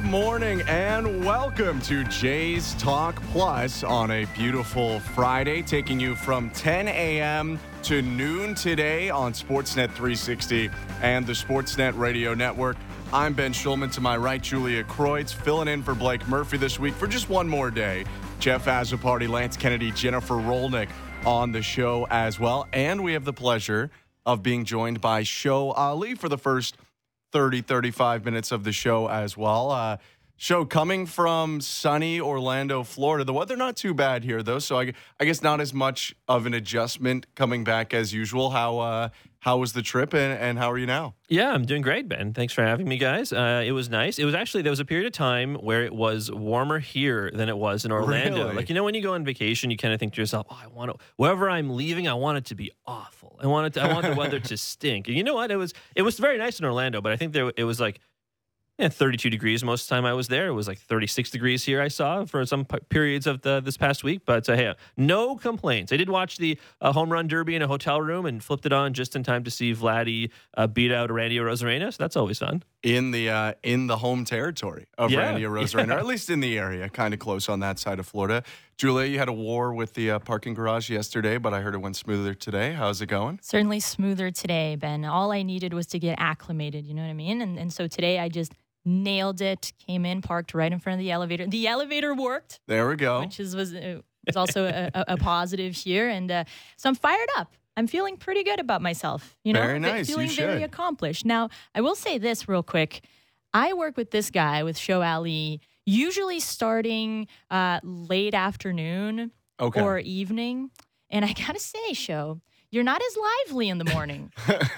morning and welcome to Jays Talk Plus on a beautiful Friday, taking you from 10 a.m. to noon today on Sportsnet 360 and the Sportsnet Radio Network. I'm Ben Schulman. To my right, Julia Kreutz, filling in for Blake Murphy this week for just one more day. Jeff Azzopardi, Lance Kennedy, Jennifer Rolnick on the show as well. And we have the pleasure of being joined by Show Ali for the first 35 minutes of the show as well. Show coming from sunny Orlando, Florida. The weather not too bad here, though, so I guess not as much of an adjustment coming back as usual. How was the trip, and how are you now? Yeah, I'm doing great, Ben. Thanks for having me, guys. It was nice. It was actually, there was a period of time where it was warmer here than it was in Orlando. Really? Like, when you go on vacation, you kind of think to yourself, wherever I'm leaving, I want it to be awful. I want the weather to stink. And you know what? It was very nice in Orlando, but I think it was like 32 degrees most of the time I was there. It was like 36 degrees here I saw for some periods of this past week. But hey, no complaints. I did watch the home run derby in a hotel room and flipped it on just in time to see Vladdy beat out Randy Arozarena. So that's always fun. In the home territory of Randy Arozarena, or at least in the area, kind of close on that side of Florida. Julia, you had a war with the parking garage yesterday, but I heard it went smoother today. How's it going? Certainly smoother today, Ben. All I needed was to get acclimated, you know what I mean? And so today I just nailed it, came in, parked right in front of the elevator. The elevator worked. There we go. Which was also a positive here. And so I'm fired up. I'm feeling pretty good about myself. Very nice. Feeling very accomplished. Now, I will say this real quick. I work with this guy, with Show Ali, usually starting late afternoon or evening. And I got to say, Show, you're not as lively in the morning.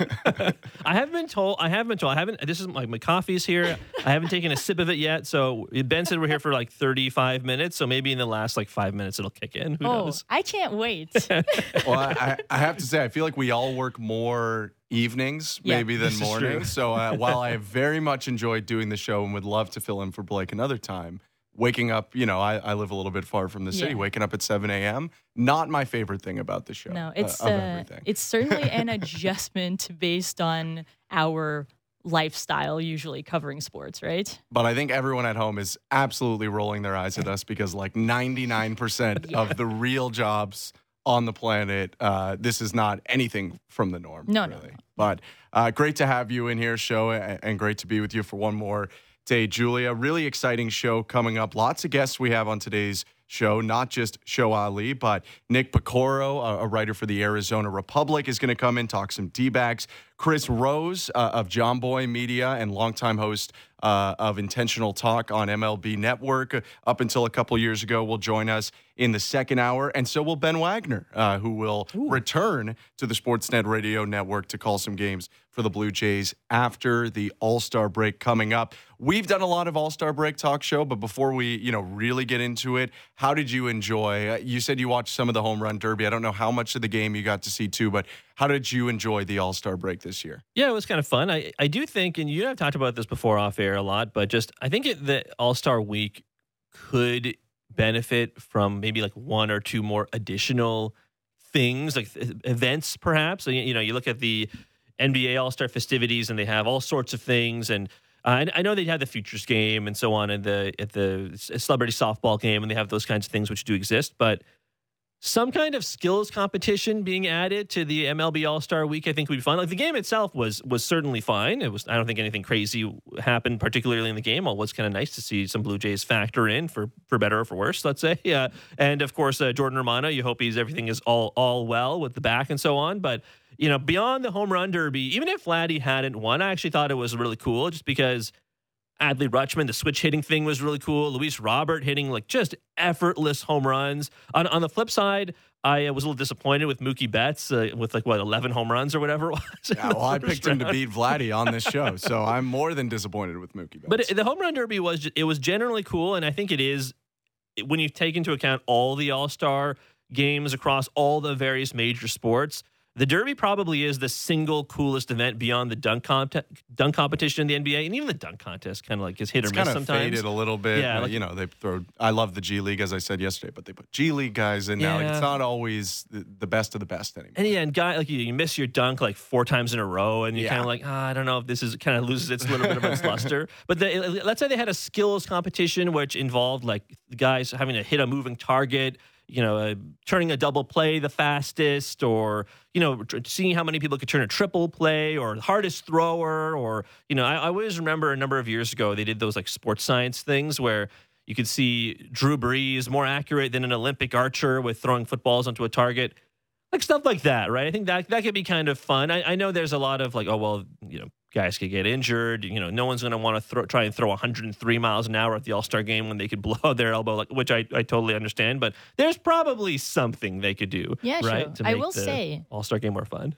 I haven't been told. This is my coffee's here. I haven't taken a sip of it yet. So Ben said we're here for like 35 minutes. So maybe in the last 5 minutes it'll kick in. Who knows? I can't wait. Well, I have to say, I feel like we all work more evenings maybe than mornings. So while I very much enjoyed doing the show and would love to fill in for Blake another time, waking up, I live a little bit far from the city. Waking up at 7 a.m., not my favorite thing about the show. No, it's certainly an adjustment based on our lifestyle, usually covering sports, right? But I think everyone at home is absolutely rolling their eyes at us because 99% of the real jobs on the planet, this is not anything from the norm. No. But great to have you in here, Show, and great to be with you for one more day, Julia. Really exciting show coming up. Lots of guests we have on today's show, not just Show Ali, but Nick Piecoro, a writer for the Arizona Republic, is going to come in, talk some D-backs. Chris Rose of John Boy Media and longtime host of Intentional Talk on MLB Network up until a couple years ago will join us in the second hour. And so will Ben Wagner, who will return to the Sportsnet Radio Network to call some games for the Blue Jays after the All-Star break coming up. We've done a lot of All-Star break talk show, but before we, really get into it, how did you enjoy? You said you watched some of the home run derby. I don't know how much of the game you got to see too, but how did you enjoy the All-Star break this year? Yeah, it was kind of fun. I do think, and you and I have talked about this before off air a lot, but I think the All-Star week could benefit from maybe one or two more additional things, like events perhaps. So, you look at the NBA All-Star festivities and they have all sorts of things, and I know they have the Futures game and so on, and at the celebrity softball game, and they have those kinds of things which do exist, but some kind of skills competition being added to the MLB All-Star Week, I think would be fun. The game itself was certainly fine. I don't think anything crazy happened, particularly in the game. Well, it was kind of nice to see some Blue Jays factor in for better or for worse, let's say. And of course, Jordan Romano. You hope everything is all well with the back and so on. But beyond the home run derby, even if Vladdy hadn't won, I actually thought it was really cool, just because Adley Rutschman, the switch hitting thing was really cool. Luis Robert hitting just effortless home runs. On the flip side, I was a little disappointed with Mookie Betts with 11 home runs or whatever it was. Yeah, well, I picked him to beat Vladdy on this show, so I'm more than disappointed with Mookie Betts. But the home run derby was generally cool, and I think it is, when you take into account all the All-Star games across all the various major sports, the Derby probably is the single coolest event beyond the dunk competition in the NBA, and even the dunk contest kind of like is hit or miss sometimes. It's kind of faded a little bit. Yeah, they throw. I love the G League, as I said yesterday, but they put G League guys in now. Like, it's not always the best of the best anymore. And guy like you miss your dunk like 4 times in a row, and you're kind of like, I don't know if this is kind of loses its little bit of its luster. But let's say they had a skills competition which involved like the guys having to hit a moving target. Turning a double play the fastest, or, seeing how many people could turn a triple play, or the hardest thrower, or, I always remember a number of years ago, they did those like sports science things where you could see Drew Brees more accurate than an Olympic archer with throwing footballs onto a target. Like stuff like that, right? I think that could be kind of fun. I know there's a lot of like, guys could get injured. No one's going to want to try and throw 103 miles an hour at the All-Star game when they could blow out their elbow, which I totally understand. But there's probably something they could do, right? Sure. To make I will say All-Star game more fun.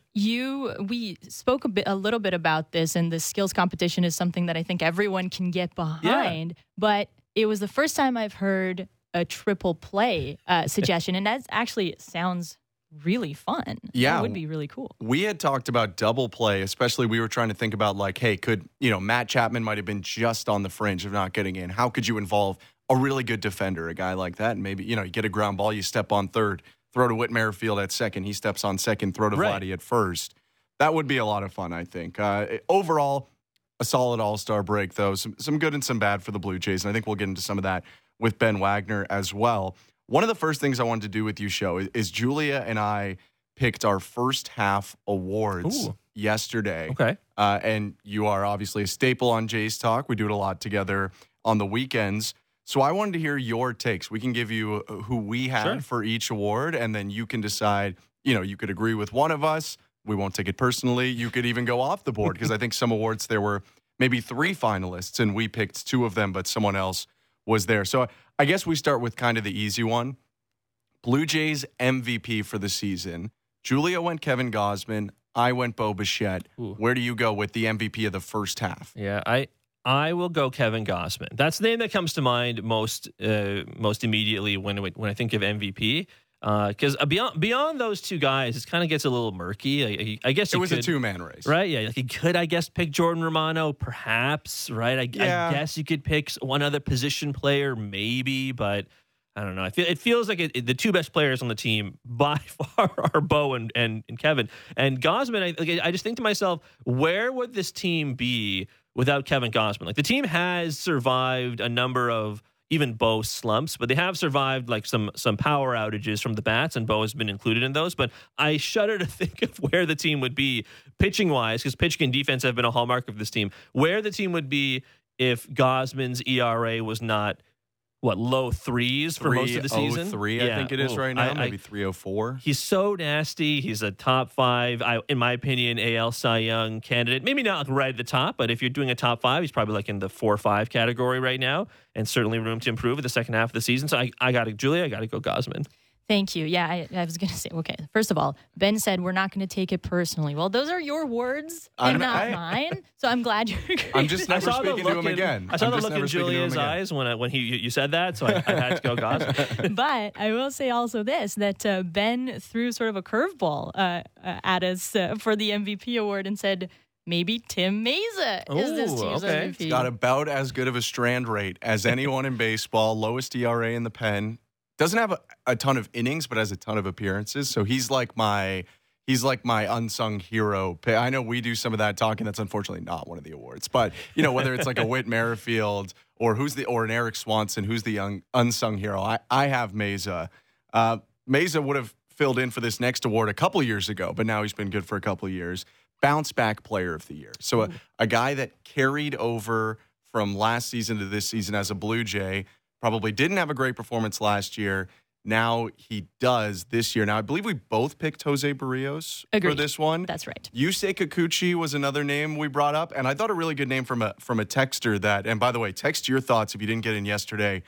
We spoke a little bit about this, and the skills competition is something that I think everyone can get behind. Yeah. But it was the first time I've heard a triple play suggestion, and that actually sounds really fun. Yeah. That would be really cool. We had talked about double play, especially we were trying to think about like, hey, could, Matt Chapman might have been just on the fringe of not getting in. How could you involve a really good defender, a guy like that? And maybe, you get a ground ball, you step on third, throw to Whit Merrifield at second, he steps on second, throw to Vladdy at first. That would be a lot of fun, I think. Overall, a solid all-star break, though. Some good and some bad for the Blue Jays, and I think we'll get into some of that with Ben Wagner as well. One of the first things I wanted to do with you, Show, is Julia and I picked our first half awards yesterday. Okay. And you are obviously a staple on Jays Talk. We do it a lot together on the weekends. So I wanted to hear your takes. We can give you who we had for each award, and then you can decide, you could agree with one of us. We won't take it personally. You could even go off the board, because I think some awards there were maybe 3 finalists, and we picked 2 of them, but someone else was there. So I guess we start with kind of the easy one. Blue Jays MVP for the season. Julia went Kevin Gausman. I went Bo Bichette. Where do you go with the MVP of the first half? Yeah, I will go Kevin Gausman. That's the name that comes to mind most immediately when I think of MVP. Because beyond those 2 guys, it kind of gets a little murky. I guess it was a 2-man race, right? Yeah, he could, I guess, pick Jordan Romano, perhaps, right? I guess you could pick one other position player, maybe, but I don't know. It feels like the 2 best players on the team by far are Bo and Kevin. And Gausman, I just think to myself, where would this team be without Kevin Gausman? Like, the team has survived a number of even Bo slumps, but they have survived like some power outages from the bats, and Bo has been included in those. But I shudder to think of where the team would be pitching-wise, because pitching and defense have been a hallmark of this team, where the team would be if Gausman's ERA was not, low 3s for most of the season? 303, I think it is right now, maybe 304. He's so nasty. He's a top 5, in my opinion, AL Cy Young candidate. Maybe not right at the top, but if you're doing a top 5, he's probably like in the 4 or 5 category right now, and certainly room to improve in the second half of the season. So I got to go Gausman. Thank you. Yeah, I was going to say, okay, first of all, Ben said we're not going to take it personally. Well, those are your words and not mine, so I'm glad you're agreeing. I'm just never speaking to him again. I saw the look in Julia's eyes when you said that, so I had to go Gausman. But I will say also this, that Ben threw sort of a curveball at us for the MVP award and said, maybe Tim Mayza is this team's MVP. He's got about as good of a strand rate as anyone in baseball, lowest ERA in the pen. Doesn't have a ton of innings, but has a ton of appearances. So he's like my unsung hero. I know we do some of that talking. That's unfortunately not one of the awards. But whether it's like a Whit Merrifield or an Eric Swanson, who's the unsung hero. I have Mayza. Mayza would have filled in for this next award a couple years ago, but now he's been good for a couple of years. Bounce back player of the year. So a guy that carried over from last season to this season as a Blue Jay. Probably didn't have a great performance last year. Now he does this year. Now, I believe we both picked Jose Barrios for this one. That's right. Yusei Kikuchi was another name we brought up, and I thought a really good name from a texter that, and by the way, text your thoughts if you didn't get in yesterday,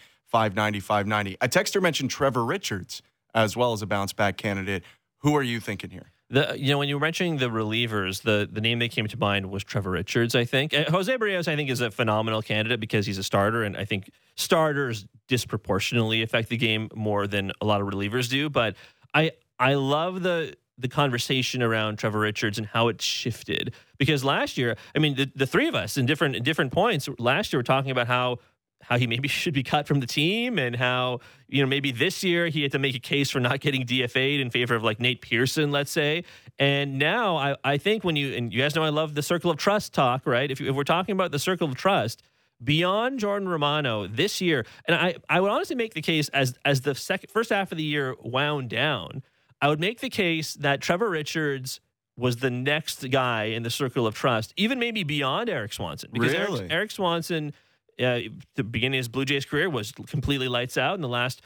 590. A texter mentioned Trevor Richards as well as a bounce-back candidate. Who are you thinking here? When you were mentioning the relievers, the name that came to mind was Trevor Richards, I think. Jose Barrios, I think, is a phenomenal candidate because he's a starter, and I think starters disproportionately affect the game more than a lot of relievers do. But I love the the conversation around Trevor Richards and how it's shifted. Because last year, I mean, the three of us in different points last year were talking about how he maybe should be cut from the team and how, maybe this year he had to make a case for not getting DFA'd in favor of like Nate Pearson, let's say. And now I think and you guys know I love the circle of trust talk, right? If we're talking about the circle of trust, beyond Jordan Romano this year, and I would honestly make the case as the first half of the year wound down, I would make the case that Trevor Richards was the next guy in the circle of trust, even maybe beyond Eric Swanson. Because really? Eric Swanson, the beginning of his Blue Jays career was completely lights out. In the last,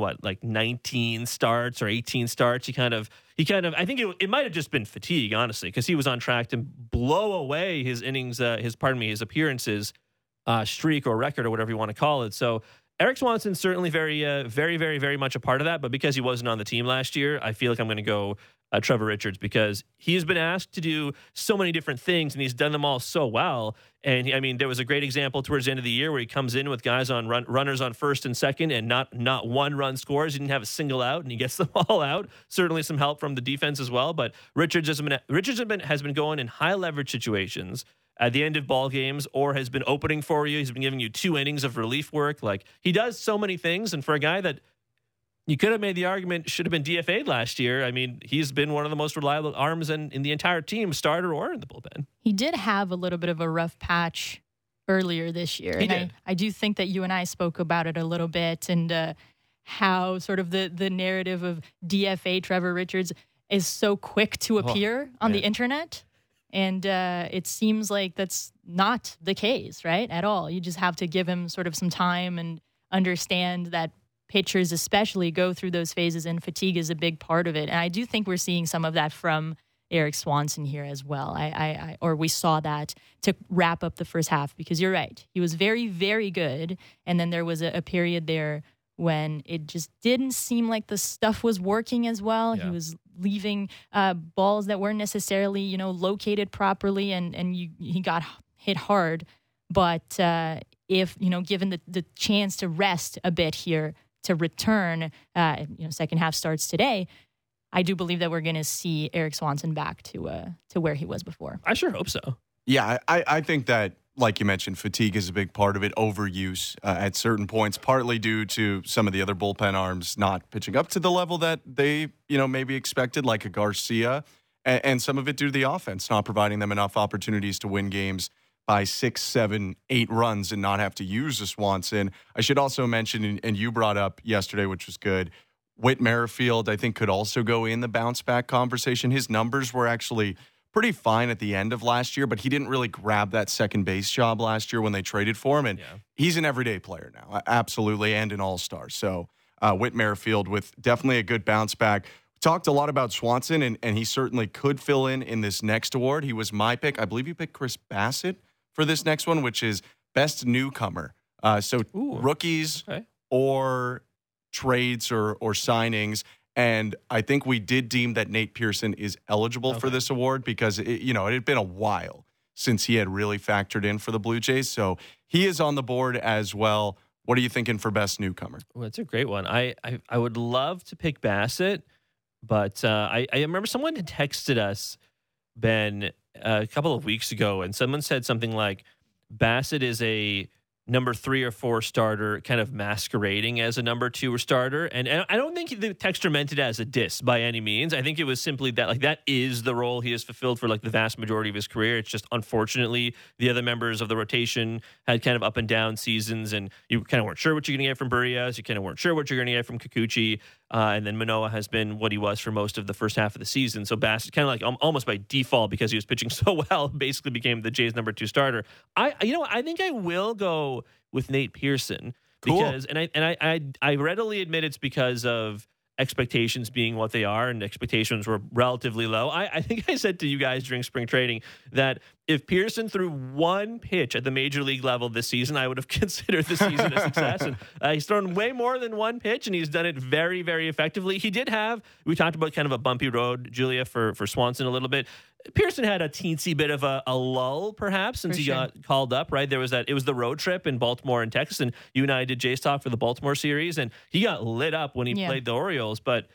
19 starts or 18 starts, he kind of. I think it might have just been fatigue, honestly, because he was on track to blow away his innings, his appearances streak or record or whatever you want to call it. So Eric Swanson's certainly very, very, very, very much a part of that. But because he wasn't on the team last year, I feel like I'm going to go Trevor Richards because he's been asked to do so many different things and he's done them all so well. And there was a great example towards the end of the year where he comes in with guys on runners on first and second and not one run scores. He didn't have a single out and he gets them all out. Certainly some help from the defense as well. But Richards has been going in high leverage situations at the end of ball games or has been opening for you. He's been giving you 2 innings of relief work. Like he does so many things. And for a guy that you could have made the argument should have been DFA'd last year, he's been one of the most reliable arms in the entire team, starter or in the bullpen. He did have a little bit of a rough patch earlier this year. I do think that you and I spoke about it a little bit and how sort of the narrative of DFA Trevor Richards is so quick to appear on the internet. And it seems like that's not the case, right, at all. You just have to give him sort of some time and understand that pitchers especially go through those phases, and fatigue is a big part of it. And I do think we're seeing some of that from Eric Swanson here as well. Or we saw that to wrap up the first half, because you're right. He was very, very good. And then there was a period there when it just didn't seem like the stuff was working as well. Yeah. He was leaving balls that weren't necessarily, located properly, and he got hit hard. But if, given the chance to rest a bit here, to return, second half starts today, I do believe that we're going to see Eric Swanson back to where he was before. I sure hope so. Yeah, I think that, like you mentioned, fatigue is a big part of it, overuse at certain points, partly due to some of the other bullpen arms not pitching up to the level that they, maybe expected, like a Garcia, and some of it due to the offense, not providing them enough opportunities to win games by 6, 7, 8 runs and not have to use a Swanson. I should also mention, and you brought up yesterday, which was good, Whit Merrifield, I think, could also go in the bounce-back conversation. His numbers were actually pretty fine at the end of last year, but he didn't really grab that second base job last year when they traded for him, and he's an everyday player now, absolutely, and an all-star. So Whit Merrifield with definitely a good bounce-back. We talked a lot about Swanson, and he certainly could fill in this next award. He was my pick. I believe you picked Chris Bassett for this next one, which is Best Newcomer. Rookies or trades or signings. And I think we did deem that Nate Pearson is eligible for this award because, it had been a while since he had really factored in for the Blue Jays. So he is on the board as well. What are you thinking for Best Newcomer? Well, it's a great one. I would love to pick Bassett, but I remember someone had texted us, Ben, a couple of weeks ago, and someone said something like Bassett is a number 3 or 4 starter kind of masquerading as a number 2 starter. And I don't think the texter meant it as a diss by any means. I think it was simply that, that is the role he has fulfilled for, the vast majority of his career. It's just, unfortunately, the other members of the rotation had kind of up and down seasons, and you kind of weren't sure what you're going to get from Berrios. You kind of weren't sure what you're going to get from Kikuchi. And then Manoah has been what he was for most of the first half of the season. So Bassett, kind of almost by default, because he was pitching so well, basically became the Jays' number 2 starter. I think I will go with Nate Pearson because, cool. and I readily admit it's because of expectations being what they are, and expectations were relatively low. I think I said to you guys during spring training that if Pearson threw one pitch at the major league level this season, I would have considered the season a success. And he's thrown way more than one pitch, and he's done it very, very effectively. He did have, we talked about kind of a bumpy road, Julia, for Swanson a little bit. Pearson had a teensy bit of a lull, perhaps, since he got called up, right? It was the road trip in Baltimore and Texas, and you and I did Jays Talk for the Baltimore series, and he got lit up when he played the Orioles. But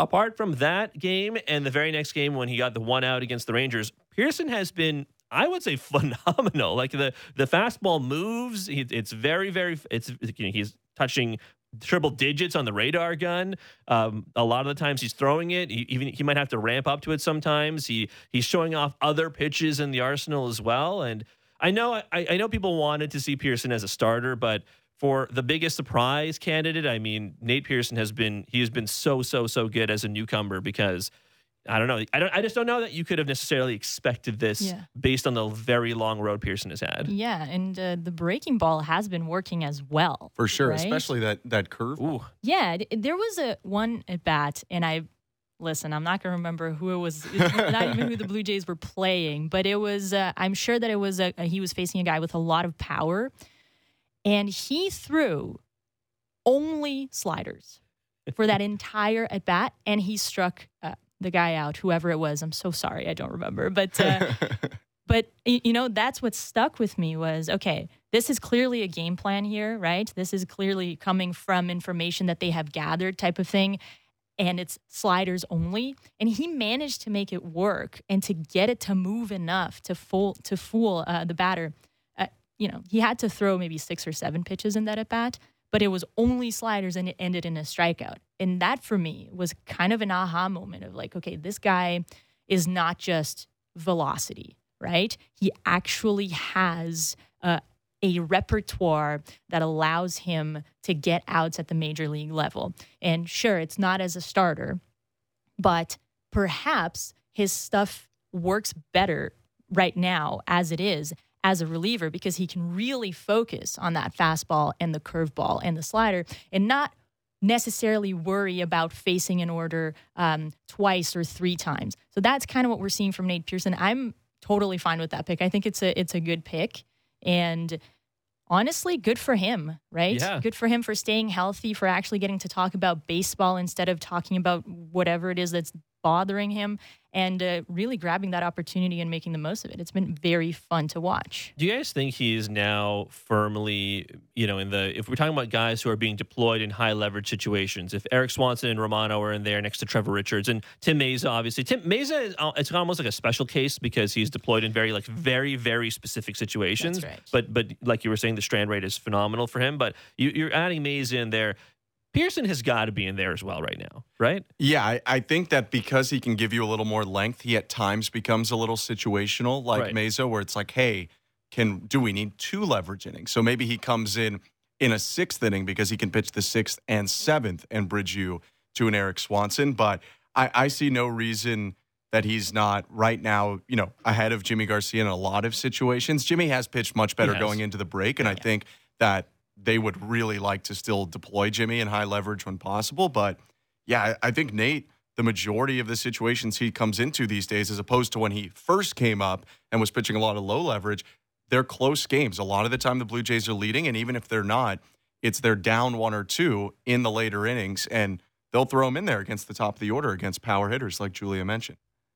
apart from that game and the very next game when he got the one out against the Rangers, Pearson has been, I would say, phenomenal. Like the fastball moves, it's very, very. He's touching triple digits on the radar gun. A lot of the times he's throwing it. He might have to ramp up to it sometimes. He's showing off other pitches in the arsenal as well. And I know people wanted to see Pearson as a starter, but for the biggest surprise candidate, I mean, Nate Pearson has been so good as a newcomer because I don't know. I just don't know that you could have necessarily expected this based on the very long road Pearson has had. Yeah, and the breaking ball has been working as well. For sure, right? especially that curve. Ooh. Yeah, there was one at bat, and I'm not going to remember who it was, not even who the Blue Jays were playing, but it was, I'm sure that it was, he was facing a guy with a lot of power, and he threw only sliders for that entire at bat, and he struck the guy out, whoever it was. I'm so sorry, I don't remember. But that's what stuck with me was, okay, this is clearly a game plan here, right? This is clearly coming from information that they have gathered type of thing, and it's sliders only. And he managed to make it work and to get it to move enough to fool the batter. He had to throw maybe 6 or 7 pitches in that at bat, but it was only sliders and it ended in a strikeout. And that for me was kind of an aha moment of like, okay, this guy is not just velocity, right? He actually has a repertoire that allows him to get outs at the major league level. And sure, it's not as a starter, but perhaps his stuff works better right now as it is as a reliever because he can really focus on that fastball and the curveball and the slider and not necessarily worry about facing an order twice or 3 times. So that's kind of what we're seeing from Nate Pearson. I'm totally fine with that pick. I think it's a good pick. And honestly, good for him, right? Yeah. Good for him for staying healthy, for actually getting to talk about baseball instead of talking about whatever it is that's bothering him, and really grabbing that opportunity and making the most of it. It's been very fun to watch. Do you guys think he's now firmly, if we're talking about guys who are being deployed in high leverage situations, if Eric Swanson and Romano are in there next to Trevor Richards and Tim Mesa, obviously. Tim Mesa, it's almost like a special case because he's deployed in very, very, very specific situations. That's right. But like you were saying, the strand rate is phenomenal for him. But you're adding Mesa in there. Pearson has got to be in there as well right now, right? Yeah, I think that because he can give you a little more length, he at times becomes a little situational, like Mesa, where it's like, hey, do we need 2 leverage innings? So maybe he comes in a 6th inning because he can pitch the 6th and 7th and bridge you to an Eric Swanson. But I see no reason that he's not right now, ahead of Jimmy Garcia in a lot of situations. Jimmy has pitched much better going into the break, and I think that they would really like to still deploy Jimmy in high leverage when possible. But, yeah, I think Nate, the majority of the situations he comes into these days, as opposed to when he first came up and was pitching a lot of low leverage, they're close games. A lot of the time the Blue Jays are leading, and even if they're not, they're down 1 or 2 in the later innings, and they'll throw them in there against the top of the order against power hitters like Julia mentioned.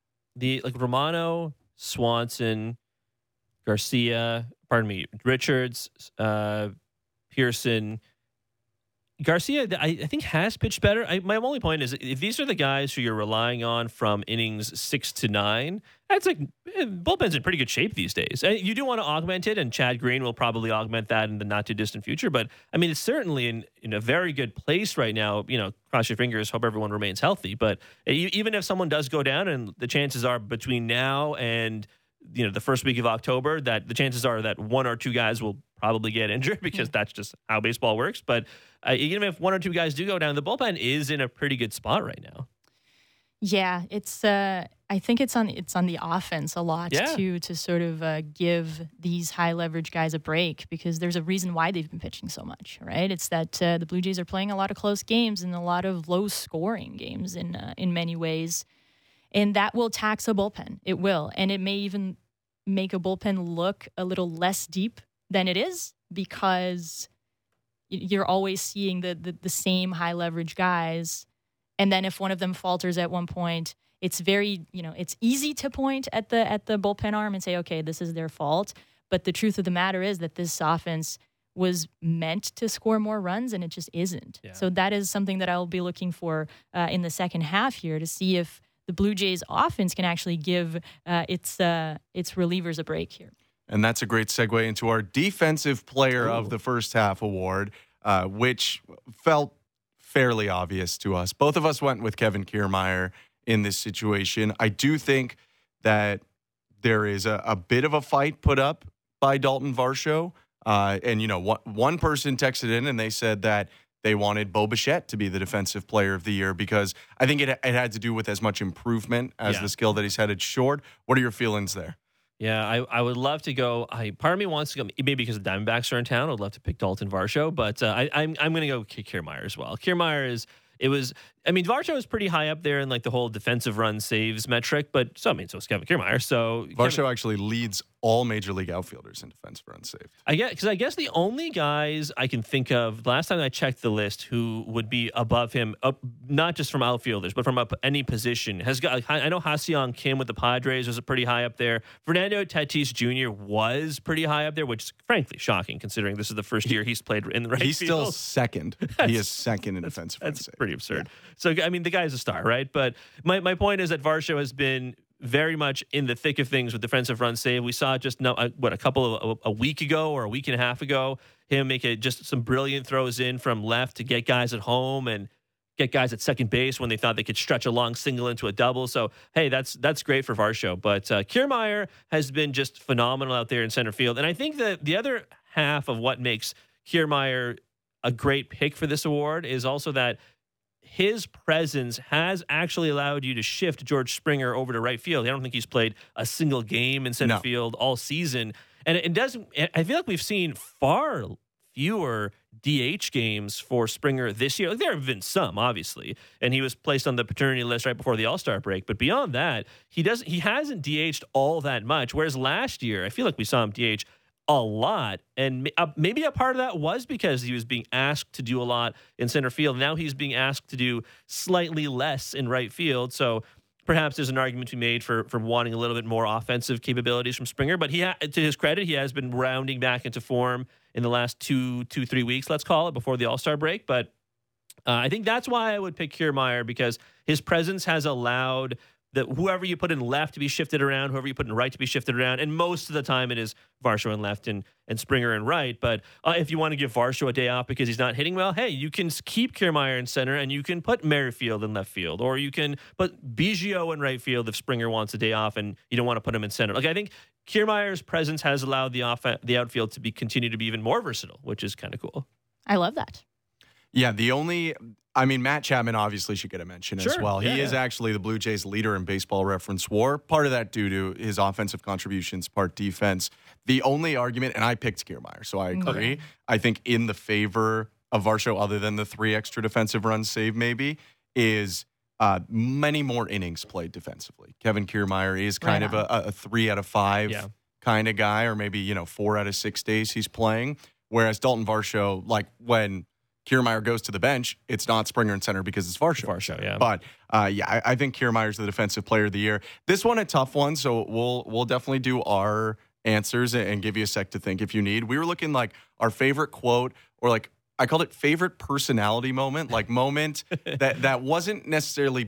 Romano, Swanson, Garcia, Richards, Pearson, Garcia, I think has pitched better. My only point is if these are the guys who you're relying on from innings 6 to 9, that's like bullpen's in pretty good shape these days. You do want to augment it, and Chad Green will probably augment that in the not too distant future. But I mean, it's certainly in a very good place right now. Cross your fingers, hope everyone remains healthy. But even if someone does go down, and the chances are between now and the first week of October, that the chances are that 1 or 2 guys will probably get injured because that's just how baseball works. But even if 1 or 2 guys do go down, the bullpen is in a pretty good spot right now. Yeah, it's. I think it's on the offense a lot too, to sort of give these high leverage guys a break because there's a reason why they've been pitching so much, right? It's that the Blue Jays are playing a lot of close games and a lot of low scoring games in many ways. And that will tax a bullpen. It will. And it may even make a bullpen look a little less deep than it is because you're always seeing the same high leverage guys. And then if one of them falters at one point, it's very, it's easy to point at the bullpen arm and say, okay, this is their fault. But the truth of the matter is that this offense was meant to score more runs, and it just isn't. Yeah. So that is something that I'll be looking for in the second half here to see if the Blue Jays offense can actually give its relievers a break here. And that's a great segue into our Defensive Player of the First Half award, which felt fairly obvious to us. Both of us went with Kevin Kiermaier in this situation. I do think that there is a bit of a fight put up by Dalton Varsho. And, you know, one person texted in and they said that they wanted Bo Bichette to be the Defensive Player of the Year because I think it had to do with as much improvement as the skill that he's headed short. What are your feelings there? Yeah, I would love to go. Part of me wants to go, maybe because the Diamondbacks are in town. I'd love to pick Dalton Varsho, but I'm going to go Kiermaier as well. Kiermaier Varsho is pretty high up there in like the whole defensive run saves metric, but so is Kevin Kiermaier. So Varsho actually leads all major league outfielders in defensive runs saved. I guess the only guys I can think of last time I checked the list who would be above him, not just from outfielders, but from any position, I know Ha-Seong Kim with the Padres was pretty high up there. Fernando Tatis Jr. was pretty high up there, which is frankly shocking considering this is the first year he's played in the right field. He's still second. He is second in defensive runs saved. That's pretty absurd. Yeah. So, I mean, the guy's a star, right? But my point is that Varsho has been very much in the thick of things with defensive run save. We saw just a week ago or a week and a half ago, him make just some brilliant throws in from left to get guys at home and get guys at second base when they thought they could stretch a long single into a double. So, hey, that's great for Varsho. But Kiermaier has been just phenomenal out there in center field. And I think that the other half of what makes Kiermaier a great pick for this award is also that his presence has actually allowed you to shift George Springer over to right field. I don't think he's played a single game in center field all season. And I feel like we've seen far fewer DH games for Springer this year. Like, there have been some, obviously, and he was placed on the paternity list right before the All-Star break. But beyond that, he hasn't DH'd all that much. Whereas last year, I feel like we saw him DH a lot, and maybe a part of that was because he was being asked to do a lot in center field. Now he's being asked to do slightly less in right field, so perhaps there's an argument to be made for wanting a little bit more offensive capabilities from Springer. But to his credit, he has been rounding back into form in the last 2-3 weeks, let's call it, before the All-Star break. But I think that's why I would pick Kiermaier, because his presence has allowed that whoever you put in left to be shifted around, whoever you put in right to be shifted around. And most of the time it is Varsho in left and Springer in right. But if you want to give Varsho a day off because he's not hitting well, hey, you can keep Kiermaier in center and you can put Merrifield in left field, or you can put Biggio in right field if Springer wants a day off and you don't want to put him in center. Like, I think Kiermaier's presence has allowed the outfield to continue to be even more versatile, which is kind of cool. I love that. Yeah, Matt Chapman obviously should get a mention as well. He is actually the Blue Jays leader in Baseball Reference WAR. Part of that due to his offensive contributions, part defense. The only argument, and I picked Kiermaier, so I agree. Okay. I think in the favor of Varsho, other than the 3 extra defensive runs saved maybe, is many more innings played defensively. Kevin Kiermaier is kind of a 3 out of 5 kind of guy, or maybe 4 out of 6 days he's playing. Whereas Dalton Varsho, like when Kiermaier goes to the bench, it's not Springer in center because it's Varsho. Yeah. But I think Kiermaier's the Defensive Player of the Year. This one a tough one, so we'll definitely do our answers and give you a sec to think if you need. We were looking like our favorite quote, or like I called it favorite personality moment, like moment that wasn't necessarily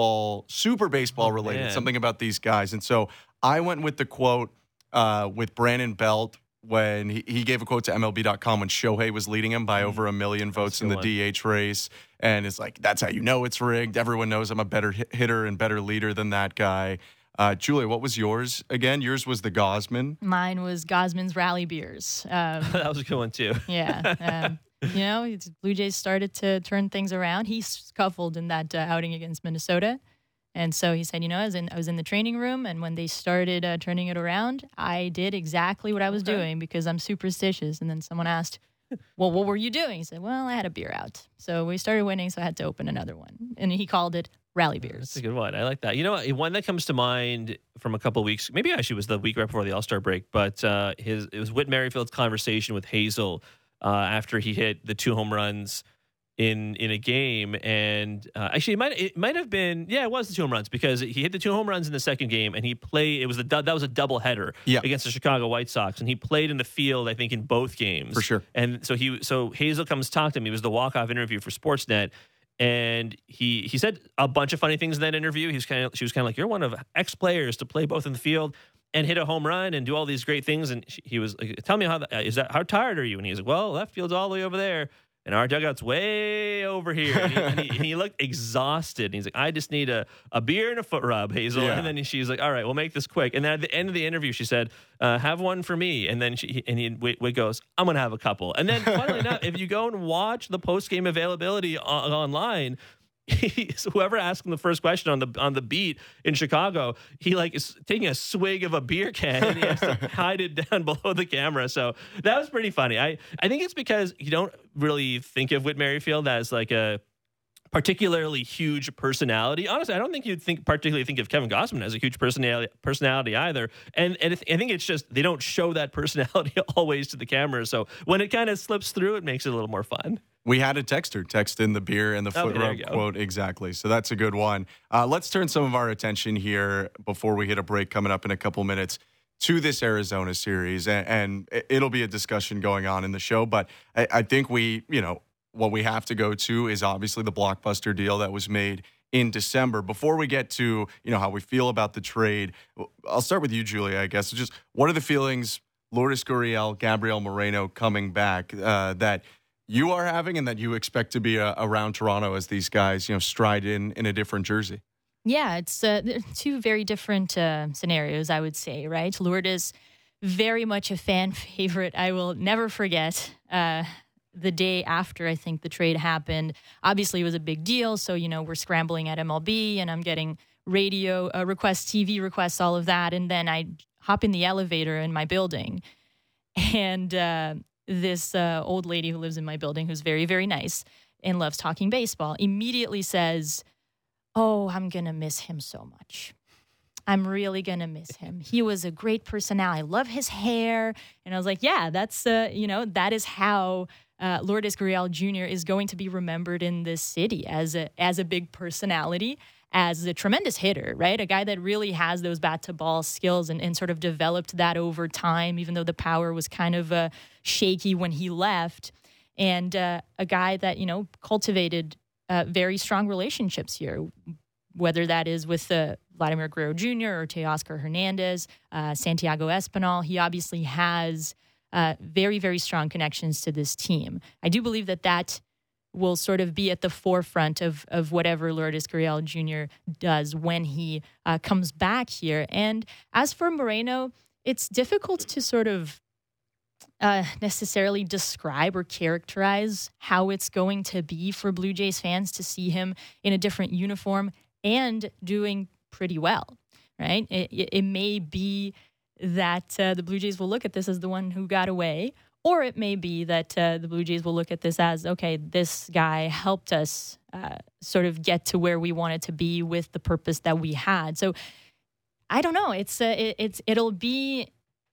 super baseball related, something about these guys. And so I went with the quote with Brandon Belt when he gave a quote to MLB.com when Shohei was leading him by over 1 million votes in the DH race. And it's like, that's how you know it's rigged. Everyone knows I'm a better hitter and better leader than that guy. Julia, what was yours again? Yours was the Gausman. Mine was Gausman's rally beers. That was a good one too. Yeah. Blue Jays started to turn things around. He scuffled in that outing against Minnesota. And so he said, I was in the training room, and when they started turning it around, I did exactly what I was doing because I'm superstitious. And then someone asked, well, what were you doing? He said, well, I had a beer out. So we started winning, so I had to open another one. And he called it rally beers. That's a good one. I like that. One that comes to mind from a couple of weeks, maybe actually was the week right before the All-Star break, but it was Whit Merrifield's conversation with Hazel after he hit the 2 home runs in a game, and actually it might have been it was the 2 home runs, because he hit the 2 home runs in the second game, and he played. It was that was a doubleheader against the Chicago White Sox, and he played in the field, I think, in both games for sure. And so Hazel comes talk to him. He was the walk-off interview for Sportsnet. And he said a bunch of funny things in that interview. She was kind of like, you're one of X players to play both in the field and hit a home run and do all these great things. And he was like, tell me how tired are you? And he's like, well, left field's all the way over there, and our dugout's way over here. And he looked exhausted. And he's like, I just need a beer and a foot rub, Hazel. Yeah. And then she's like, all right, we'll make this quick. And then at the end of the interview, she said, have one for me. And then Witt goes, I'm going to have a couple. And then funnily enough, if you go and watch the post-game availability online, whoever asked him the first question on the beat in Chicago, he is taking a swig of a beer can, and he has to hide it down below the camera. So that was pretty funny. I think it's because you don't really think of Whit Merrifield as like a particularly huge personality. Honestly, I don't think you'd particularly think of Kevin Gausman as a huge personality either. And I think it's just they don't show that personality always to the camera. So when it kind of slips through, it makes it a little more fun. We had a texter text in the beer and the foot rub quote exactly. So that's a good one. Let's turn some of our attention here before we hit a break coming up in a couple minutes to this Arizona series. And it'll be a discussion going on in the show. But I think what we have to go to is obviously the blockbuster deal that was made in December. Before we get to, how we feel about the trade, I'll start with you, Julia, I guess. Just what are the feelings, Lourdes Gurriel, Gabriel Moreno coming back, that you are having and that you expect to be around Toronto as these guys, stride in a different jersey? Yeah, it's two very different scenarios, I would say, right? Lourdes, very much a fan favorite. I will never forget the day after, I think, the trade happened. Obviously, it was a big deal. So, we're scrambling at MLB and I'm getting radio requests, TV requests, all of that. And then I hop in the elevator in my building. And this old lady who lives in my building, who's very, very nice and loves talking baseball, immediately says, oh, I'm going to miss him so much. I'm really going to miss him. He was a great personality. I love his hair. And I was like, yeah, that's, that is how Lourdes Gurriel Jr. is going to be remembered in this city as a big personality, as a tremendous hitter, right? A guy that really has those bat-to-ball skills and sort of developed that over time, even though the power was kind of shaky when he left. And a guy that, cultivated very strong relationships here, whether that is with Vladimir Guerrero Jr. or Teoscar Hernandez, Santiago Espinal. He obviously has very, very strong connections to this team. I do believe that will sort of be at the forefront of whatever Lourdes Gurriel Jr. does when he comes back here. And as for Moreno, it's difficult to sort of necessarily describe or characterize how it's going to be for Blue Jays fans to see him in a different uniform and doing pretty well, right? It may be that the Blue Jays will look at this as the one who got away, or it may be that the Blue Jays will look at this as, okay, this guy helped us sort of get to where we wanted to be with the purpose that we had. So I don't know. It'll be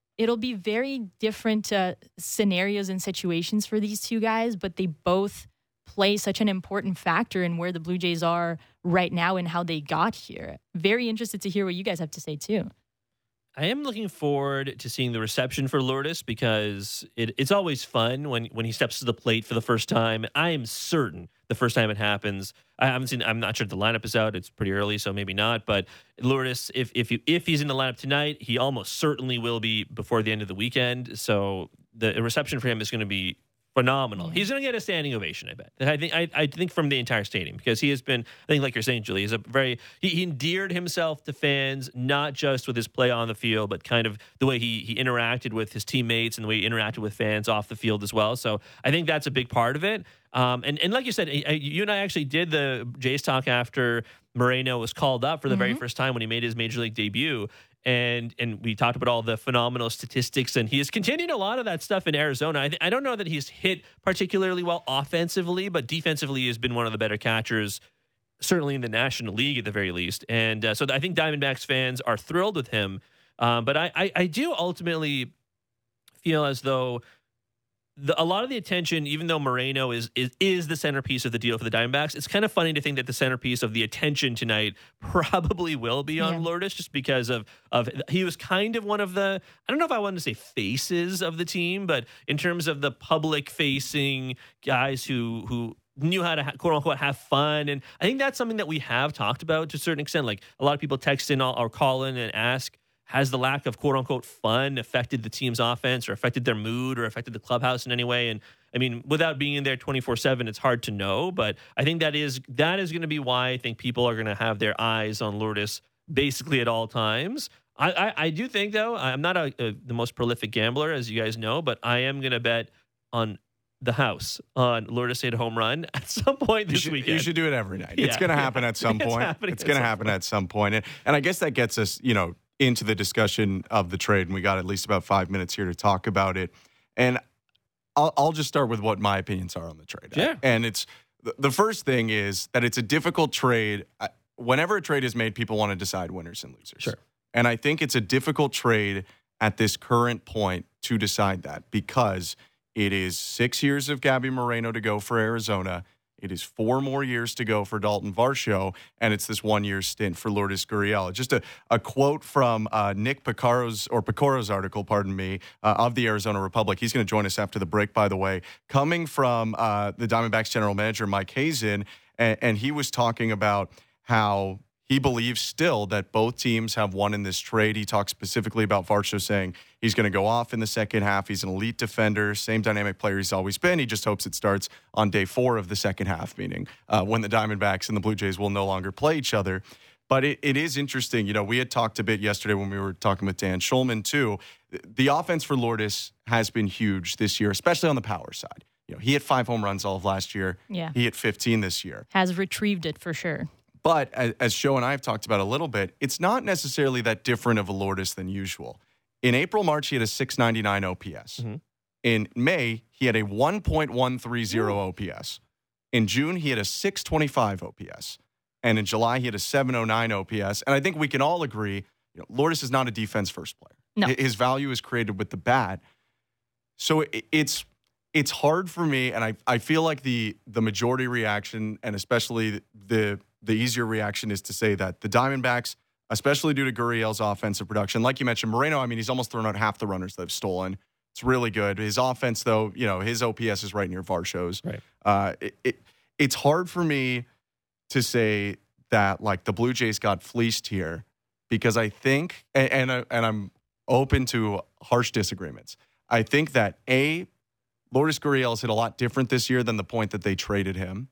very different scenarios and situations for these two guys, but they both play such an important factor in where the Blue Jays are right now and how they got here. Very interested to hear what you guys have to say too. I am looking forward to seeing the reception for Lourdes because it's always fun when he steps to the plate for the first time. I am certain the first time it happens. I'm not sure if the lineup is out. It's pretty early, so maybe not. But Lourdes, if he's in the lineup tonight, he almost certainly will be before the end of the weekend. So the reception for him is going to be phenomenal. He's going to get a standing ovation, I bet. I think from the entire stadium because he has been, I think like you're saying, Julie, he endeared himself to fans, not just with his play on the field, but kind of the way he interacted with his teammates and the way he interacted with fans off the field as well. So I think that's a big part of it. And like you said, you and I actually did the Jays talk after Moreno was called up for the very first time when he made his major league debut. And we talked about all the phenomenal statistics, and he has continued a lot of that stuff in Arizona. I don't know that he's hit particularly well offensively, but defensively he has been one of the better catchers, certainly in the National League at the very least. And so I think Diamondbacks fans are thrilled with him. But I do ultimately feel as though a lot of the attention, even though Moreno is the centerpiece of the deal for the Diamondbacks, it's kind of funny to think that the centerpiece of the attention tonight probably will be on Lourdes, just because of he was kind of one of the, I don't know if I wanted to say faces of the team, but in terms of the public facing guys who knew how to quote unquote have fun. And I think that's something that we have talked about to a certain extent. Like, a lot of people text in or call in and ask, has the lack of quote unquote fun affected the team's offense or affected their mood or affected the clubhouse in any way? And I mean, without being in there 24/7, it's hard to know. But I think that is going to be why I think people are going to have their eyes on Lourdes basically at all times. I do think, though, I'm not the most prolific gambler, as you guys know, but I am going to bet on the house on Lourdes hit a home run at some point this weekend. You should do it every night. Yeah. It's going to happen at some point. It's going to happen at some point. And I guess that gets us, into the discussion of the trade, and we got at least about 5 minutes here to talk about it. And I'll just start with what my opinions are on the trade. Yeah. And it's the first thing is that it's a difficult trade. Whenever a trade is made, people want to decide winners and losers. Sure. And I think it's a difficult trade at this current point to decide that, because it is 6 years of Gabby Moreno to go for Arizona. It is 4 more years to go for Dalton Varsho, and it's this 1-year stint for Lourdes Gurriel. Just a quote from Nick Picaro's article, of the Arizona Republic. He's going to join us after the break, by the way, coming from the Diamondbacks general manager, Mike Hazen, and he was talking about how he believes still that both teams have won in this trade. He talks specifically about Varsho, saying he's going to go off in the second half. He's an elite defender, same dynamic player he's always been. He just hopes it starts on day 4 of the second half, meaning when the Diamondbacks and the Blue Jays will no longer play each other. But it is interesting. We had talked a bit yesterday when we were talking with Dan Schulman, too. The offense for Lourdes has been huge this year, especially on the power side. He hit 5 home runs all of last year. Yeah. He hit 15 this year. Has retrieved it for sure. But as Sho and I have talked about a little bit, it's not necessarily that different of a Lourdes than usual. In April, March, he had a 699 OPS. Mm-hmm. In May, he had a 1.130 OPS. In June, he had a 625 OPS. And in July, he had a 709 OPS. And I think we can all agree, Lourdes is not a defense-first player. No. His value is created with the bat. So it's hard for me, and I feel like the majority reaction, and especially the easier reaction, is to say that the Diamondbacks, especially due to Gurriel's offensive production, like you mentioned, Moreno, he's almost thrown out half the runners they've stolen. It's really good. His offense, though, his OPS is right near Varsho's. Right. It's hard for me to say that, like, the Blue Jays got fleeced here, because I think, and I'm open to harsh disagreements, I think that, Lourdes Gurriel's hit a lot different this year than the point that they traded him.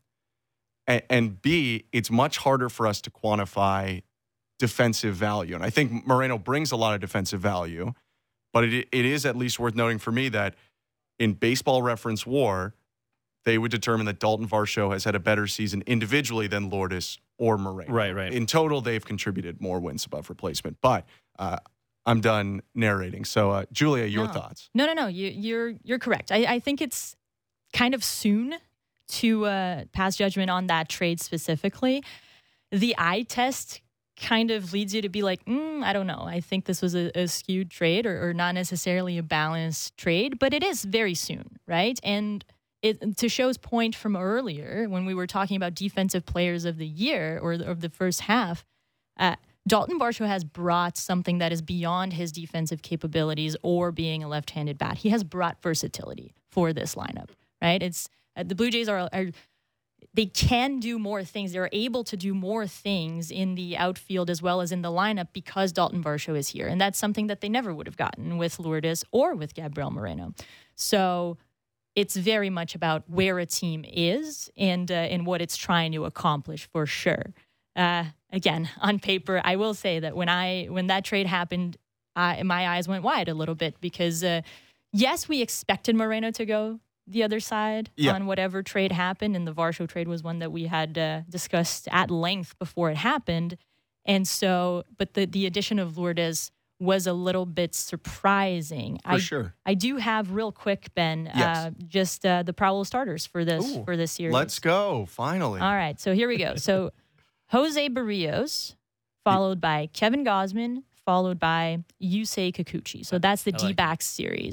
And B, it's much harder for us to quantify defensive value. And I think Moreno brings a lot of defensive value, but it is at least worth noting for me that in Baseball Reference WAR, they would determine that Dalton Varsho has had a better season individually than Lourdes or Moreno. Right. In total, they've contributed more wins above replacement. But I'm done narrating. So, Julia, your thoughts? No. You're correct. I think it's kind of soon to pass judgment on that trade specifically. The eye test kind of leads you to be like, I don't know. I think this was a skewed trade or not necessarily a balanced trade, but it is very soon, right? And to Sho's point from earlier, when we were talking about defensive players of the year or of the first half, Dalton Varsho has brought something that is beyond his defensive capabilities or being a left-handed bat. He has brought versatility for this lineup, right? It's the Blue Jays they can do more things. They're able to do more things in the outfield as well as in the lineup because Dalton Varsho is here. And that's something that they never would have gotten with Lourdes or with Gabriel Moreno. So it's very much about where a team is and what it's trying to accomplish for sure. Again, on paper, I will say that when that trade happened, my eyes went wide a little bit because, yes, we expected Moreno to go the other side on whatever trade happened, and the Varsho trade was one that we had discussed at length before it happened. And so, but the addition of Lourdes was a little bit surprising. For sure. I do have real quick, Ben, just the probable starters for this series. Let's go, finally. All right, so here we go. So Jose Barrios, followed by Kevin Gausman, followed by Yusei Kikuchi. So that's the D-backs series.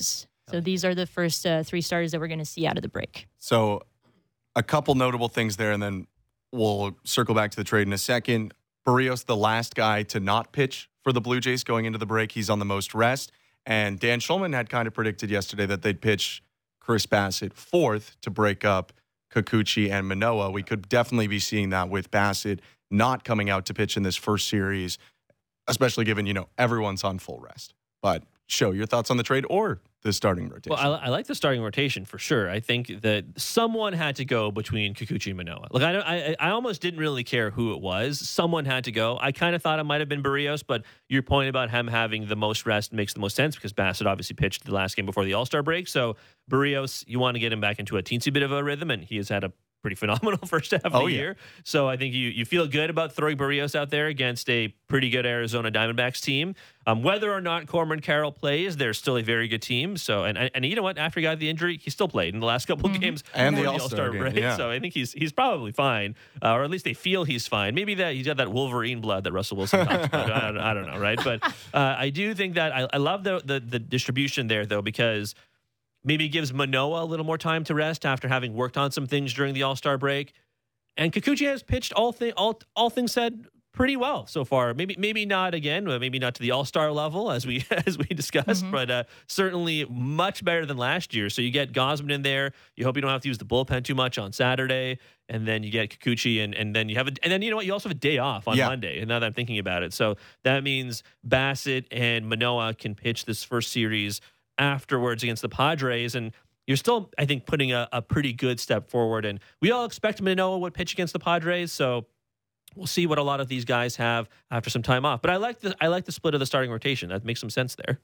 So these are the first 3 starters that we're going to see out of the break. So a couple notable things there, and then we'll circle back to the trade in a second. Berríos, the last guy to not pitch for the Blue Jays going into the break. He's on the most rest. And Dan Shulman had kind of predicted yesterday that they'd pitch Chris Bassitt fourth to break up Kikuchi and Manoah. We could definitely be seeing that with Bassitt not coming out to pitch in this first series, especially given, everyone's on full rest. But Show, your thoughts on the trade or the starting rotation? Well, I like the starting rotation for sure. I think that someone had to go between Kikuchi and Manoah. Look, I almost didn't really care who it was. Someone had to go. I kind of thought it might have been Berríos, but your point about him having the most rest makes the most sense because Bassitt obviously pitched the last game before the All-Star break. So Berríos, you want to get him back into a teensy bit of a rhythm, and he has had a pretty phenomenal first half of the year. So I think you feel good about throwing Berríos out there against a pretty good Arizona Diamondbacks team. Whether or not Corbin Carroll plays, they're still a very good team. So and you know what? After he got the injury, he still played in the last couple games and the All-Star break. Yeah. So I think he's probably fine, or at least they feel he's fine. Maybe that he's got that Wolverine blood that Russell Wilson talked about. I don't know, right? But I do think that I love the distribution there though, because maybe it gives Manoah a little more time to rest after having worked on some things during the All-Star break. And Kikuchi has pitched all things said pretty well so far. Maybe not again, maybe not to the All-Star level as we discussed, but certainly much better than last year. So you get Gausman in there. You hope you don't have to use the bullpen too much on Saturday, and then you get Kikuchi, and then you have and then you know what? You also have a day off on Monday. And now that I'm thinking about it, so that means Bassitt and Manoah can pitch this first series afterwards against the Padres, and you're still, I think, putting a pretty good step forward. And we all expect Manoah would pitch against the Padres, so we'll see what a lot of these guys have after some time off. But I like the split of the starting rotation. That makes some sense there.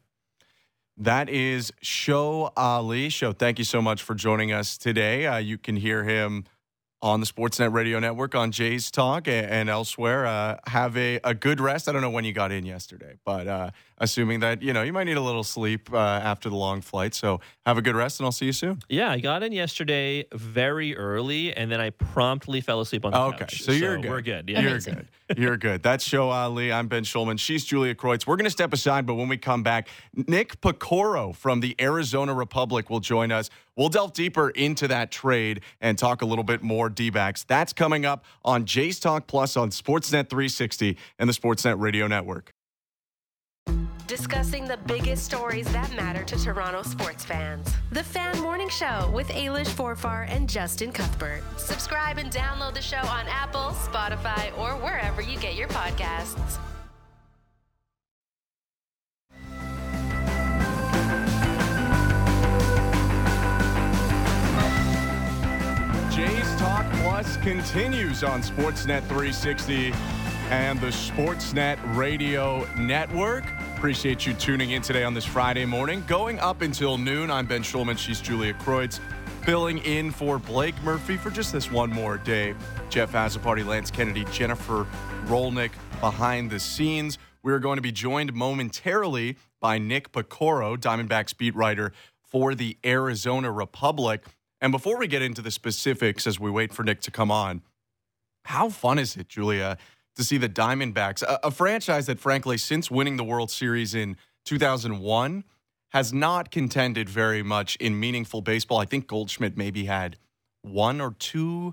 That is Show Ali. Show, thank you so much for joining us today. You can hear him on the Sportsnet Radio Network, on Jays Talk, and elsewhere. Have a good rest. I don't know when you got in yesterday, but assuming that, you might need a little sleep after the long flight. So have a good rest, and I'll see you soon. Yeah, I got in yesterday very early, and then I promptly fell asleep on the couch. Okay, so you're good. We're good. Yeah. You're good. You're good. That's Show Ali. I'm Ben Shulman. She's Julia Kreutz. We're going to step aside, but when we come back, Nick Piecoro from the Arizona Republic will join us. We'll delve deeper into that trade and talk a little bit more D-backs. That's coming up on Jays Talk Plus on Sportsnet 360 and the Sportsnet Radio Network. Discussing the biggest stories that matter to Toronto sports fans. The Fan Morning Show with Ailish Forfar and Justin Cuthbert. Subscribe and download the show on Apple, Spotify, or wherever you get your podcasts. Jays Talk Plus continues on Sportsnet 360 and the Sportsnet Radio Network. Appreciate you tuning in today on this Friday morning. Going up until noon, I'm Ben Shulman. She's Julia Kreutz. Filling in for Blake Murphy for just this one more day. Jeff Azzopardi, Lance Kennedy, Jennifer Rolnick behind the scenes. We're going to be joined momentarily by Nick Piecoro, Diamondbacks beat writer for the Arizona Republic. And before we get into the specifics as we wait for Nick to come on, how fun is it, Julia, to see the Diamondbacks, a franchise that, frankly, since winning the World Series in 2001, has not contended very much in meaningful baseball. I think Goldschmidt maybe had one or two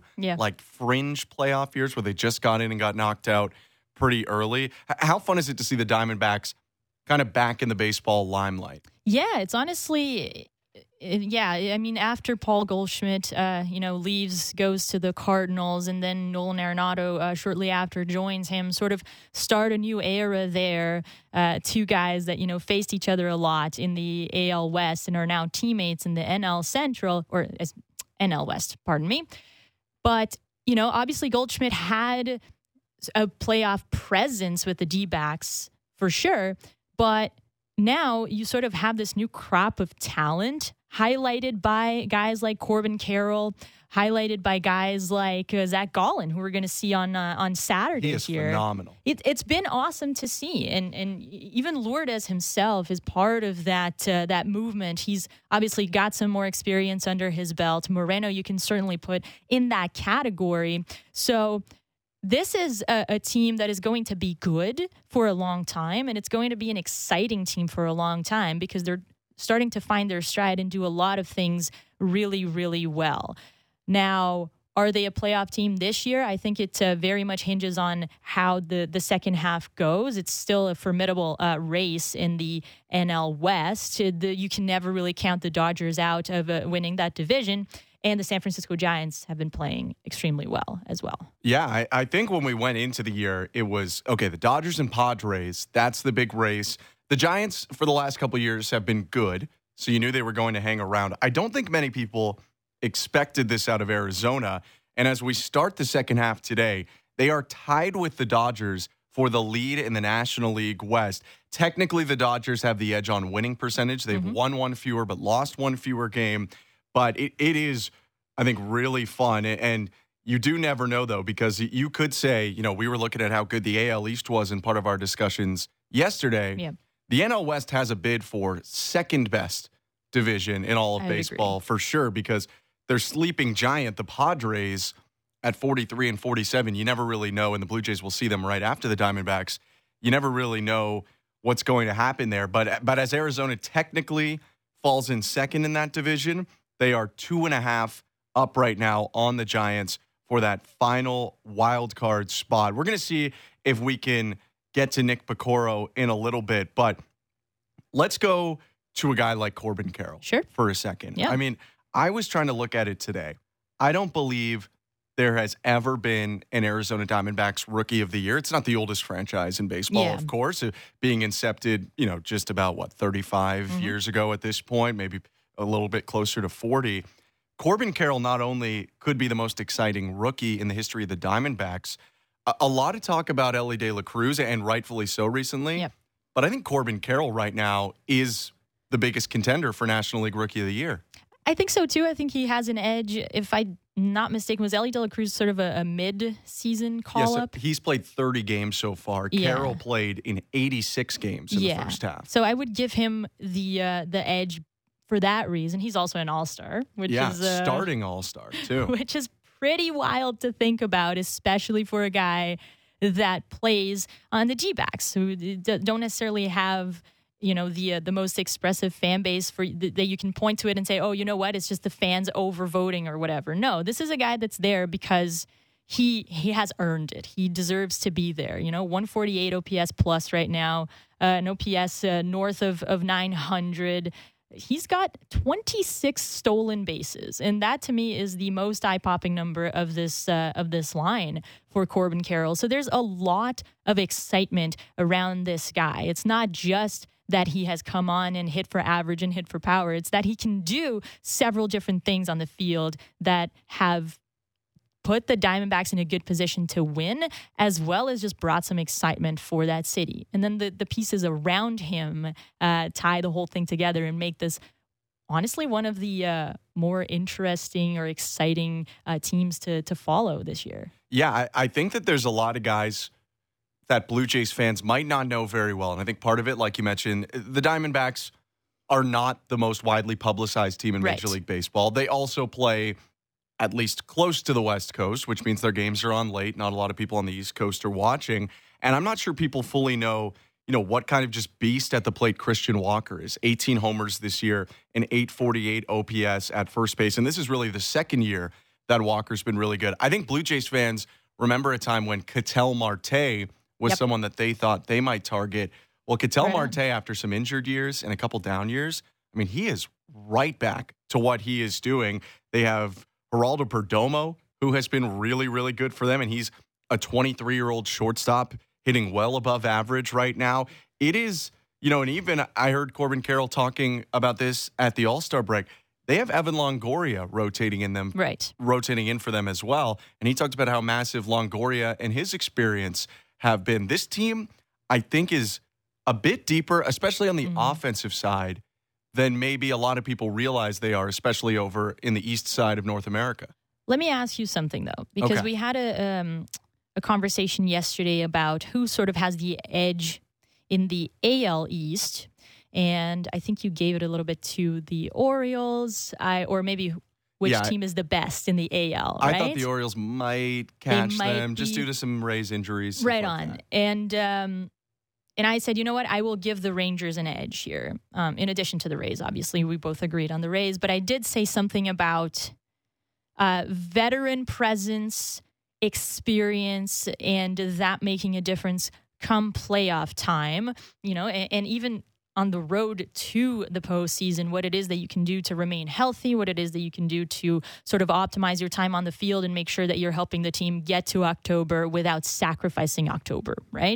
fringe playoff years where they just got in and got knocked out pretty early. How fun is it to see the Diamondbacks kind of back in the baseball limelight? Yeah, it's honestly... Yeah, I mean, after Paul Goldschmidt, leaves, goes to the Cardinals, and then Nolan Arenado shortly after joins him, sort of start a new era there. Two guys that, faced each other a lot in the AL West and are now teammates in the NL Central, or NL West, pardon me. But, obviously Goldschmidt had a playoff presence with the D-backs for sure, but now you sort of have this new crop of talent highlighted by guys like Corbin Carroll, highlighted by guys like Zach Gallen, who we're going to see on Saturday here. He is phenomenal. It's been awesome to see, and even Lourdes himself is part of that movement. He's obviously got some more experience under his belt. Moreno, you can certainly put in that category. So this is a team that is going to be good for a long time, and it's going to be an exciting team for a long time because they're starting to find their stride and do a lot of things really, really well. Now, are they a playoff team this year? I think it very much hinges on how the second half goes. It's still a formidable race in the NL West. You can never really count the Dodgers out of winning that division. And the San Francisco Giants have been playing extremely well as well. Yeah, I think when we went into the year, it was, okay, the Dodgers and Padres, that's the big race. The Giants, for the last couple of years, have been good, so you knew they were going to hang around. I don't think many people expected this out of Arizona. And as we start the second half today, they are tied with the Dodgers for the lead in the National League West. Technically, the Dodgers have the edge on winning percentage. They've won one fewer, but lost one fewer game. But it is, I think, really fun. And you do never know, though, because you could say, we were looking at how good the AL East was in part of our discussions yesterday. Yeah. The NL West has a bid for second best division in all of baseball for sure, because their sleeping giant, the Padres, at 43 and 47, you never really know, and the Blue Jays will see them right after the Diamondbacks. You never really know what's going to happen there. But as Arizona technically falls in second in that division, they are 2.5 up right now on the Giants for that final wild card spot. We're going to see if we can get to Nick Piecoro in a little bit, but let's go to a guy like Corbin Carroll for a second. Yeah. I mean, I was trying to look at it today. I don't believe there has ever been an Arizona Diamondbacks Rookie of the Year. It's not the oldest franchise in baseball, of course, being incepted, just about, 35 years ago at this point, maybe a little bit closer to 40. Corbin Carroll not only could be the most exciting rookie in the history of the Diamondbacks, a lot of talk about Elly De La Cruz, and rightfully so recently, but I think Corbin Carroll right now is the biggest contender for National League Rookie of the Year. I think so, too. I think he has an edge. If I'm not mistaken, was Elly De La Cruz sort of a mid-season call-up? Yes, he's played 30 games so far. Yeah. Carroll played in 86 games in the first half. So I would give him the edge for that reason. He's also an all-star, which is starting all-star, too. Which is pretty wild to think about, especially for a guy that plays on the D-backs, who don't necessarily have the most expressive fan base that you can point to it and say, oh, you know what? It's just the fans overvoting or whatever. No, this is a guy that's there because he has earned it. He deserves to be there. 148 OPS plus right now, an OPS north of 900. He's got 26 stolen bases, and that to me is the most eye-popping number of this line for Corbin Carroll. So there's a lot of excitement around this guy. It's not just that he has come on and hit for average and hit for power. It's that he can do several different things on the field that have put the Diamondbacks in a good position to win, as well as just brought some excitement for that city. And then the pieces around him tie the whole thing together and make this, honestly, one of the more interesting or exciting teams to follow this year. Yeah, I think that there's a lot of guys that Blue Jays fans might not know very well. And I think part of it, like you mentioned, the Diamondbacks are not the most widely publicized team in Major League Baseball. They also play at least close to the West Coast, which means their games are on late. Not a lot of people on the East Coast are watching. And I'm not sure people fully know, what kind of just beast at the plate Christian Walker is. 18 homers this year, an 848 OPS at first base. And this is really the second year that Walker's been really good. I think Blue Jays fans remember a time when Ketel Marte was someone that they thought they might target. Well, Ketel Marte, after some injured years and a couple down years, I mean, he is right back to what he is doing. They have Geraldo Perdomo, who has been really, really good for them, and he's a 23-year-old shortstop hitting well above average right now. It is, and even I heard Corbin Carroll talking about this at the All-Star break. They have Evan Longoria rotating in for them as well. And he talked about how massive Longoria and his experience have been. This team, I think, is a bit deeper, especially on the offensive side, than maybe a lot of people realize they are, especially over in the east side of North America. Let me ask you something, though, because we had a conversation yesterday about who sort of has the edge in the AL East. And I think you gave it a little bit to the Orioles, or maybe which team is the best in the AL, right? I thought the Orioles might catch them just due to some Rays injuries. Right on. And And I said, you know what? I will give the Rangers an edge here. In addition to the Rays, obviously, we both agreed on the Rays. But I did say something about veteran presence, experience, and that making a difference come playoff time. And even on the road to the postseason, what it is that you can do to remain healthy, what it is that you can do to sort of optimize your time on the field and make sure that you're helping the team get to October without sacrificing October, right?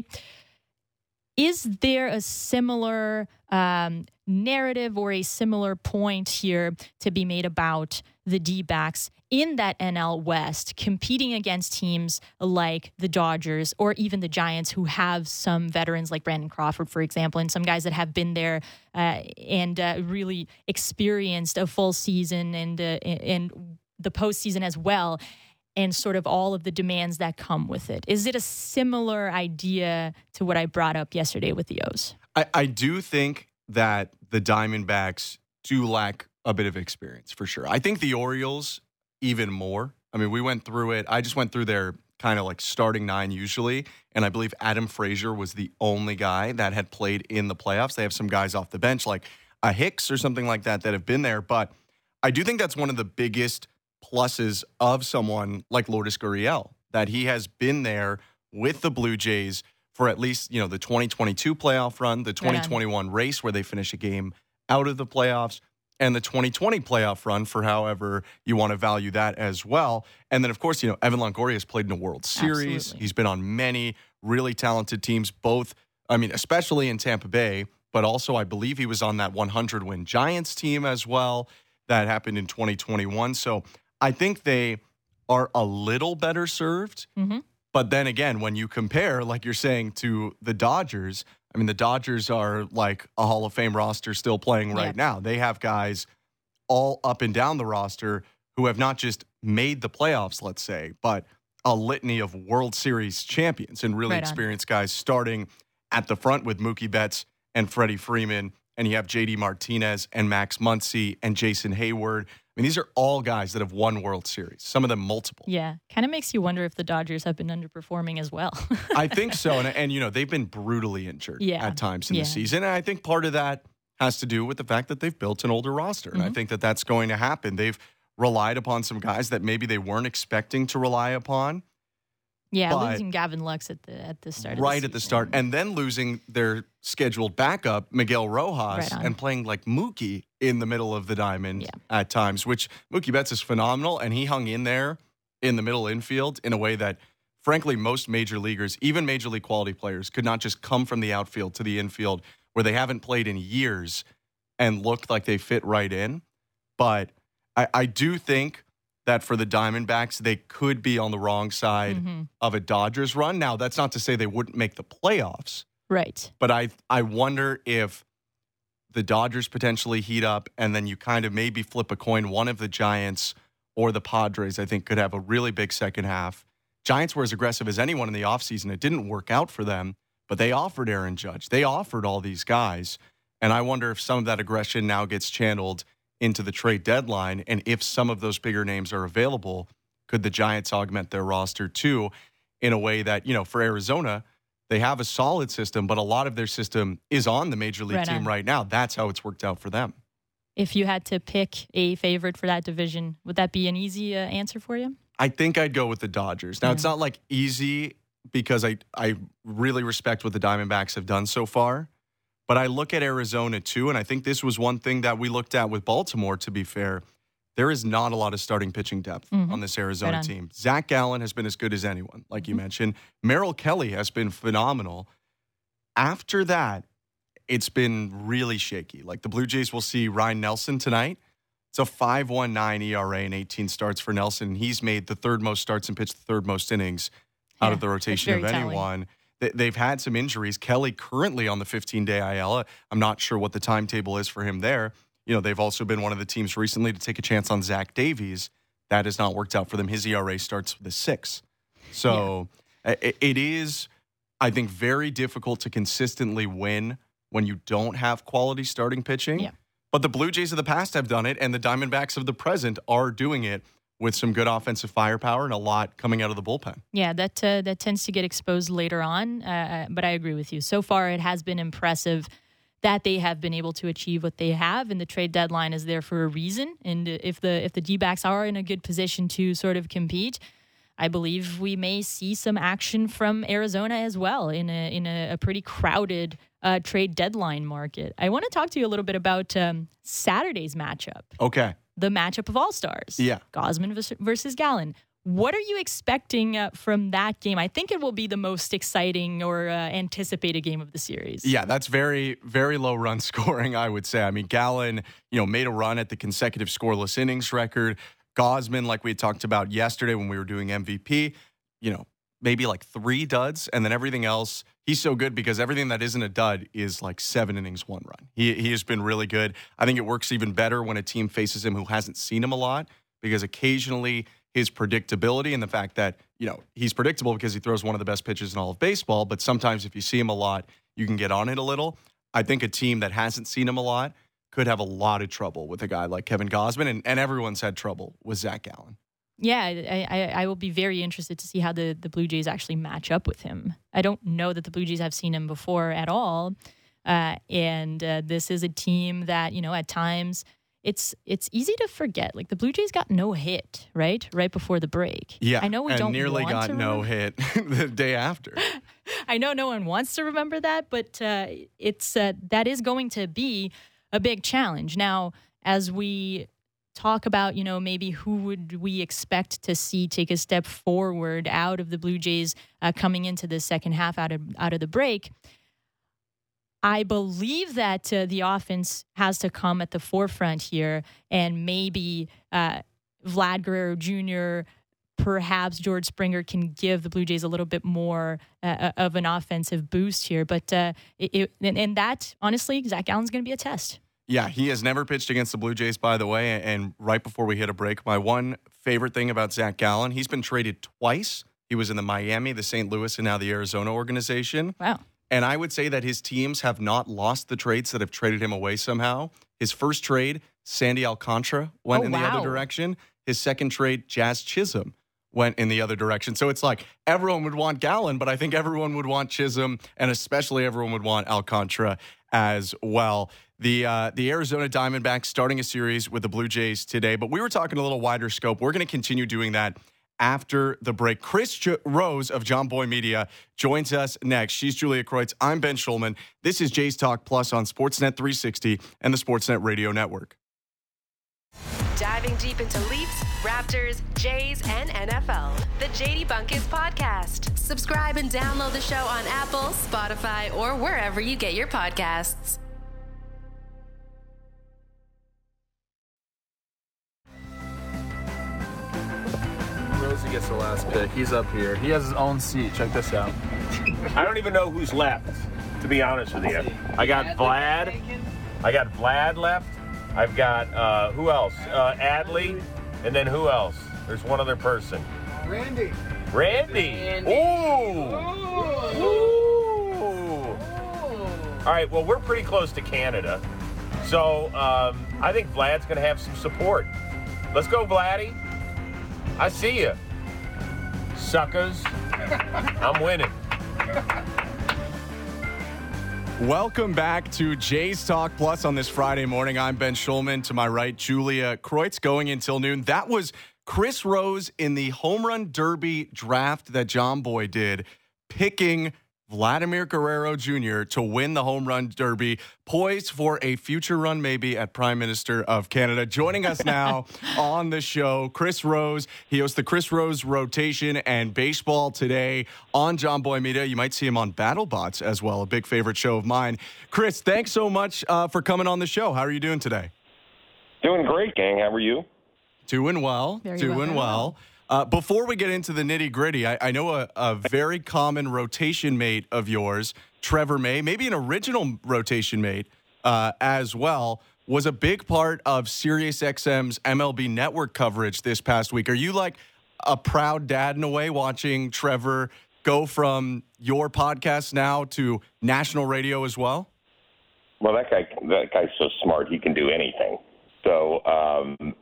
Is there a similar narrative or a similar point here to be made about the D-backs in that NL West competing against teams like the Dodgers or even the Giants, who have some veterans like Brandon Crawford, for example, and some guys that have been there and really experienced a full season and the postseason as well, and sort of all of the demands that come with it? Is it a similar idea to what I brought up yesterday with the O's? I do think that the Diamondbacks do lack a bit of experience, for sure. I think the Orioles even more. I mean, we went through it. I just went through their kind of like starting 9 usually, and I believe Adam Frazier was the only guy that had played in the playoffs. They have some guys off the bench like a Hicks or something like that have been there, but I do think that's one of the biggest pluses of someone like Lourdes Gurriel, that he has been there with the Blue Jays for at least, the 2022 playoff run, the 2021 race where they finish a game out of the playoffs, and the 2020 playoff run for however you want to value that as well. And then, of course, Evan Longoria has played in a World Series. Absolutely. He's been on many really talented teams, especially in Tampa Bay, but also I believe he was on that 100-win Giants team as well. That happened in 2021. So I think they are a little better served. Mm-hmm. But then again, when you compare, like you're saying, to the Dodgers, I mean, the Dodgers are like a Hall of Fame roster still playing right now. They have guys all up and down the roster who have not just made the playoffs, let's say, but a litany of World Series champions and really experienced guys starting at the front with Mookie Betts and Freddie Freeman. And you have J.D. Martinez and Max Muncy and Jason Hayward. I mean, these are all guys that have won World Series, some of them multiple. Yeah, kind of makes you wonder if the Dodgers have been underperforming as well. I think so. And they've been brutally injured at times in the season. And I think part of that has to do with the fact that they've built an older roster. And I think that that's going to happen. They've relied upon some guys that maybe they weren't expecting to rely upon. Yeah, losing Gavin Lux at the start of the season. Right at the start. And then losing their scheduled backup, Miguel Rojas, and playing like Mookie in the middle of the diamond at times, which Mookie Betts is phenomenal. And he hung in there in the middle infield in a way that, frankly, most major leaguers, even major league quality players, could not just come from the outfield to the infield where they haven't played in years and looked like they fit right in. But I do think that for the Diamondbacks, they could be on the wrong side of a Dodgers run. Now, that's not to say they wouldn't make the playoffs. Right. But I wonder if the Dodgers potentially heat up and then you kind of maybe flip a coin. One of the Giants or the Padres, I think, could have a really big second half. Giants were as aggressive as anyone in the offseason. It didn't work out for them, but they offered Aaron Judge. They offered all these guys. And I wonder if some of that aggression now gets channeled into the trade deadline, and if some of those bigger names are available, could the Giants augment their roster too in a way that, for Arizona, they have a solid system, but a lot of their system is on the major league team right now. That's how it's worked out for them. If you had to pick a favorite for that division, would that be an easy answer for you? I think I'd go with the Dodgers. Now, it's not like easy because I really respect what the Diamondbacks have done so far. But I look at Arizona, too, and I think this was one thing that we looked at with Baltimore, to be fair. There is not a lot of starting pitching depth on this Arizona team. Zach Gallen has been as good as anyone, like you mentioned. Merrill Kelly has been phenomenal. After that, it's been really shaky. Like the Blue Jays will see Ryan Nelson tonight. It's a 5.19 ERA and 18 starts for Nelson. He's made the third most starts and pitched the third most innings out of the rotation of anyone. They've had some injuries. Kelly currently on the 15-day IL. I'm not sure what the timetable is for him there. They've also been one of the teams recently to take a chance on Zach Davies. That has not worked out for them. His ERA starts with a 6. So it is, I think, very difficult to consistently win when you don't have quality starting pitching. Yeah. But the Blue Jays of the past have done it, and the Diamondbacks of the present are doing it with some good offensive firepower and a lot coming out of the bullpen. Yeah, that tends to get exposed later on, but I agree with you. So far, it has been impressive that they have been able to achieve what they have, and the trade deadline is there for a reason. And if the D-backs are in a good position to sort of compete, I believe we may see some action from Arizona as well in a pretty crowded trade deadline market. I want to talk to you a little bit about Saturday's matchup. Okay. The matchup of all-stars. Yeah. Gausman versus Gallen. What are you expecting from that game? I think it will be the most exciting or anticipated game of the series. Yeah, that's very, very low run scoring, I would say. I mean, Gallen, made a run at the consecutive scoreless innings record. Gausman, like we had talked about yesterday when we were doing MVP, maybe like 3 duds, and then everything else, he's so good because everything that isn't a dud is like 7 innings, 1 run. He has been really good. I think it works even better when a team faces him who hasn't seen him a lot, because occasionally his predictability and the fact that, he's predictable because he throws one of the best pitches in all of baseball, but sometimes if you see him a lot, you can get on it a little. I think a team that hasn't seen him a lot could have a lot of trouble with a guy like Kevin Gausman, and everyone's had trouble with Zach Gallen. Yeah, I will be very interested to see how the Blue Jays actually match up with him. I don't know that the Blue Jays have seen him before at all. And this is a team that, at times it's easy to forget. Like the Blue Jays got no hit, right before the break. Yeah, I know we don't nearly want got no hit the day after. I know no one wants to remember that, but that is going to be a big challenge. Now, as we talk about, maybe who would we expect to see take a step forward out of the Blue Jays coming into the second half out of the break, I believe that the offense has to come at the forefront here, and maybe Vlad Guerrero Jr., perhaps George Springer can give the Blue Jays a little bit more of an offensive boost here. But and that, honestly, Zach Gallen's going to be a test. Yeah, he has never pitched against the Blue Jays, by the way. And right before we hit a break, my one favorite thing about Zach Gallen, he's been traded twice. He was in the Miami, the St. Louis, and now the Arizona organization. Wow. And I would say that his teams have not lost the trades that have traded him away somehow. His first trade, Sandy Alcantara, went in the other direction. His second trade, Jazz Chisholm, went in the other direction. So it's like everyone would want Gallen, but I think everyone would want Chisholm, and especially everyone would want Alcantara as well. The Arizona Diamondbacks starting a series with the Blue Jays today, but we were talking a little wider scope. We're going to continue doing that after the break. Chris Rose of John Boy Media joins us next. She's Julia Kreutz. I'm Ben Schulman. This is Jays Talk Plus on Sportsnet 360 and the Sportsnet Radio Network. Diving deep into Leafs, Raptors, Jays, and NFL. The JD Bunkis Podcast. Subscribe and download the show on Apple, Spotify, or wherever you get your podcasts. Rosie gets the last pick. He's up here. He has his own seat. Check this out. I don't even know who's left, to be honest with you. I got Vlad. I got Vlad left. I've got, who else? Adley. And then who else? There's one other person. Randy. Ooh. All right, well, we're pretty close to Canada. So I think Vlad's going to have some support. Let's go, Vladdy. I see you. Suckers. I'm winning. Welcome back to Jays Talk Plus on this Friday morning. I'm Ben Schulman. To my right, Julia Kreutz, going until noon. That was Chris Rose in the Home Run Derby draft that John Boy did, picking Vladimir Guerrero Jr. to win the Home Run Derby, poised for a future run maybe at Prime Minister of Canada. Joining us now on the show, Chris Rose. He hosts the Chris Rose Rotation and Baseball Today on John Boy Media. You might see him on BattleBots as well, a big favorite show of mine. Chris, thanks so much for coming on the show. How are you doing today? Doing great, gang. How are you? Doing well. Doing well. Before we get into the nitty-gritty, I know a very common rotation mate of yours, Trevor May, maybe an original rotation mate as well, was a big part of SiriusXM's MLB Network coverage this past week. Are you like a proud dad in a way, watching Trevor go from your podcast now to national radio as well? Well, that guy's so smart, he can do anything. So,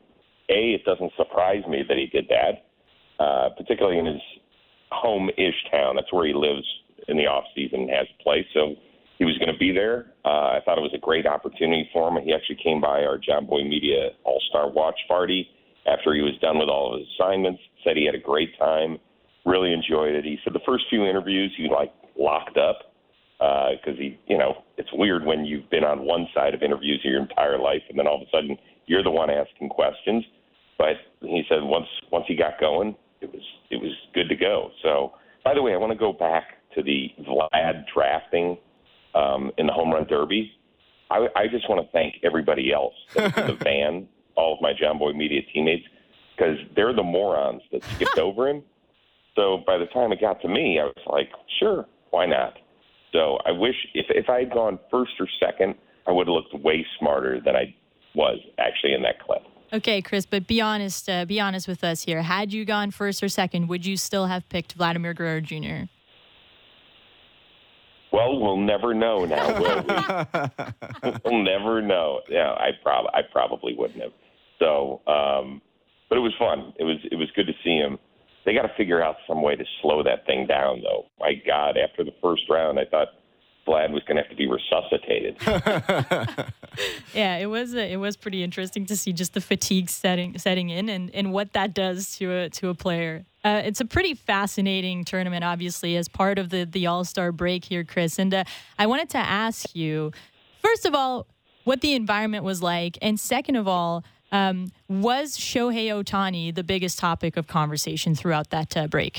it doesn't surprise me that he did that, particularly in his home-ish town. That's where he lives in the off-season and has a place. So he was going to be there. I thought it was a great opportunity for him. He actually came by our John Boy Media All-Star Watch Party after he was done with all of his assignments, said he had a great time, really enjoyed it. He said the first few interviews he, locked up because it's weird when you've been on one side of interviews your entire life and then all of a sudden you're the one asking questions. But he said once he got going, it was good to go. So, by the way, I want to go back to the Vlad drafting in the Home Run Derby. I just want to thank everybody else that was in the van, all of my John Boy Media teammates, because they're the morons that skipped over him. So by the time it got to me, I was like, sure, why not? So I wish if I had gone first or second, I would have looked way smarter than I was actually in that clip. Okay, Chris, but be honest with us here. Had you gone first or second, would you still have picked Vladimir Guerrero Jr.? Well, we'll never know now, will we? We'll never know. Yeah, I probably wouldn't have. So, but it was fun. It was good to see him. They got to figure out some way to slow that thing down, though. My God, after the first round, I thought Vlad was going to have to be resuscitated. Yeah, it was pretty interesting to see just the fatigue setting in and what that does to a player. It's a pretty fascinating tournament, obviously, as part of the All-Star break here, Chris. And I wanted to ask you, first of all, what the environment was like, and second of all, was Shohei Ohtani the biggest topic of conversation throughout that break?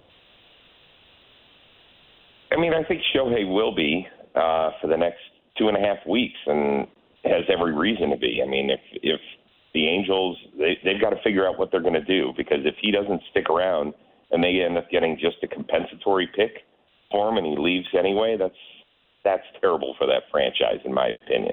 I mean, I think Shohei will be for the next 2.5 weeks and has every reason to be. I mean, if the Angels, they've got to figure out what they're going to do, because if he doesn't stick around and they end up getting just a compensatory pick for him and he leaves anyway, that's terrible for that franchise, in my opinion.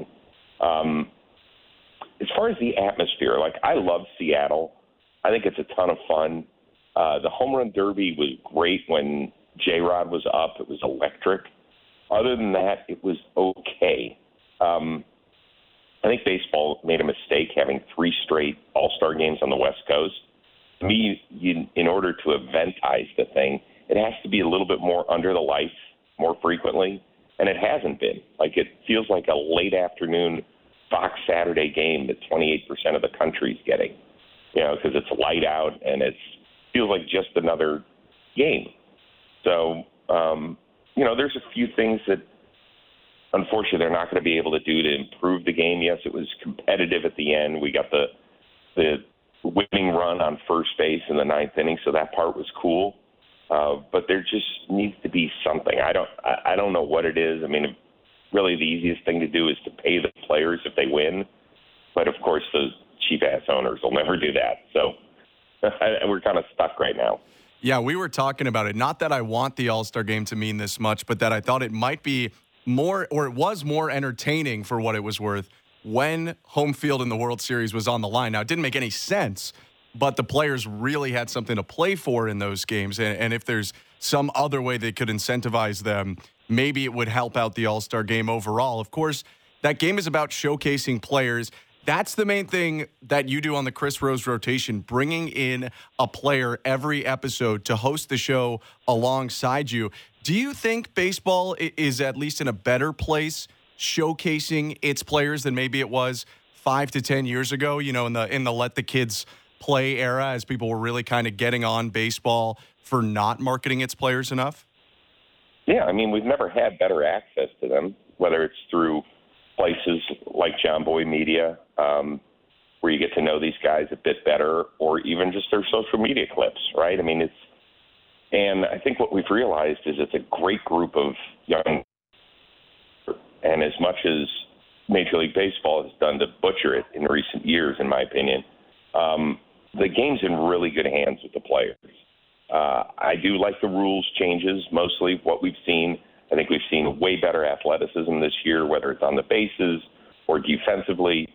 As far as the atmosphere, I love Seattle. I think it's a ton of fun. The Home Run Derby was great when J-Rod was up. It was electric. Other than that, it was okay. I think baseball made a mistake having 3 straight All-Star games on the West Coast. To me, in order to eventize the thing, it has to be a little bit more under the lights more frequently, and it hasn't been. It feels like a late afternoon Fox Saturday game that 28% of the country's getting, because it's light out and it feels like just another game. So, there's a few things that, unfortunately, they're not going to be able to do to improve the game. Yes, it was competitive at the end. We got the winning run on first base in the 9th inning, so that part was cool. But there just needs to be something. I don't know what it is. I mean, really the easiest thing to do is to pay the players if they win. But, of course, those cheap-ass owners will never do that. So we're kind of stuck right now. Yeah, we were talking about it. Not that I want the All-Star game to mean this much, but that I thought it might be more, or it was more entertaining for what it was worth when home field in the World Series was on the line. Now, it didn't make any sense, but the players really had something to play for in those games. And if there's some other way they could incentivize them, maybe it would help out the All-Star game overall. Of course, that game is about showcasing players. That's the main thing that you do on the Chris Rose rotation, bringing in a player every episode to host the show alongside you. Do you think baseball is at least in a better place showcasing its players than maybe it was 5 to 10 years ago, in the let the kids play era, as people were really kind of getting on baseball for not marketing its players enough? Yeah, I mean, we've never had better access to them, whether it's through places like John Boy Media, where you get to know these guys a bit better, or even just their social media clips, right? I mean, and I think what we've realized is it's a great group of young, and as much as Major League Baseball has done to butcher it in recent years, in my opinion, the game's in really good hands with the players. I do like the rules changes, mostly what we've seen. I think we've seen way better athleticism this year, whether it's on the bases or defensively.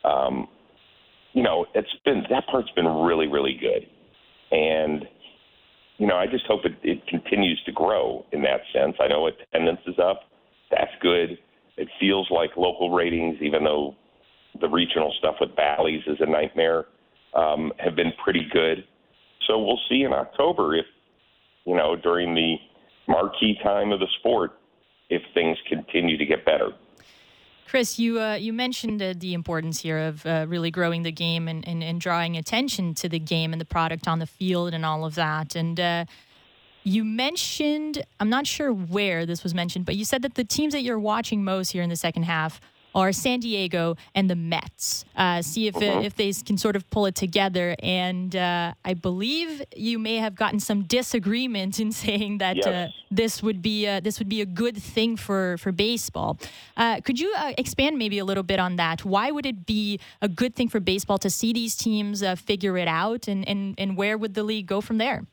That part's been really, really good. And, I just hope it continues to grow in that sense. I know attendance is up. That's good. It feels like local ratings, even though the regional stuff with Bally's is a nightmare. have been pretty good. So we'll see in October if, during the marquee time of the sport, if things continue to get better. Chris, you mentioned the importance here of really growing the game and drawing attention to the game and the product on the field and all of that. And you mentioned, I'm not sure where this was mentioned, but you said that the teams that you're watching most here in the second half are San Diego and the Mets. See if they can sort of pull it together. And I believe you may have gotten some disagreement in saying that this would be a good thing for baseball. Could you expand maybe a little bit on that? Why would it be a good thing for baseball to see these teams figure it out, and where would the league go from there?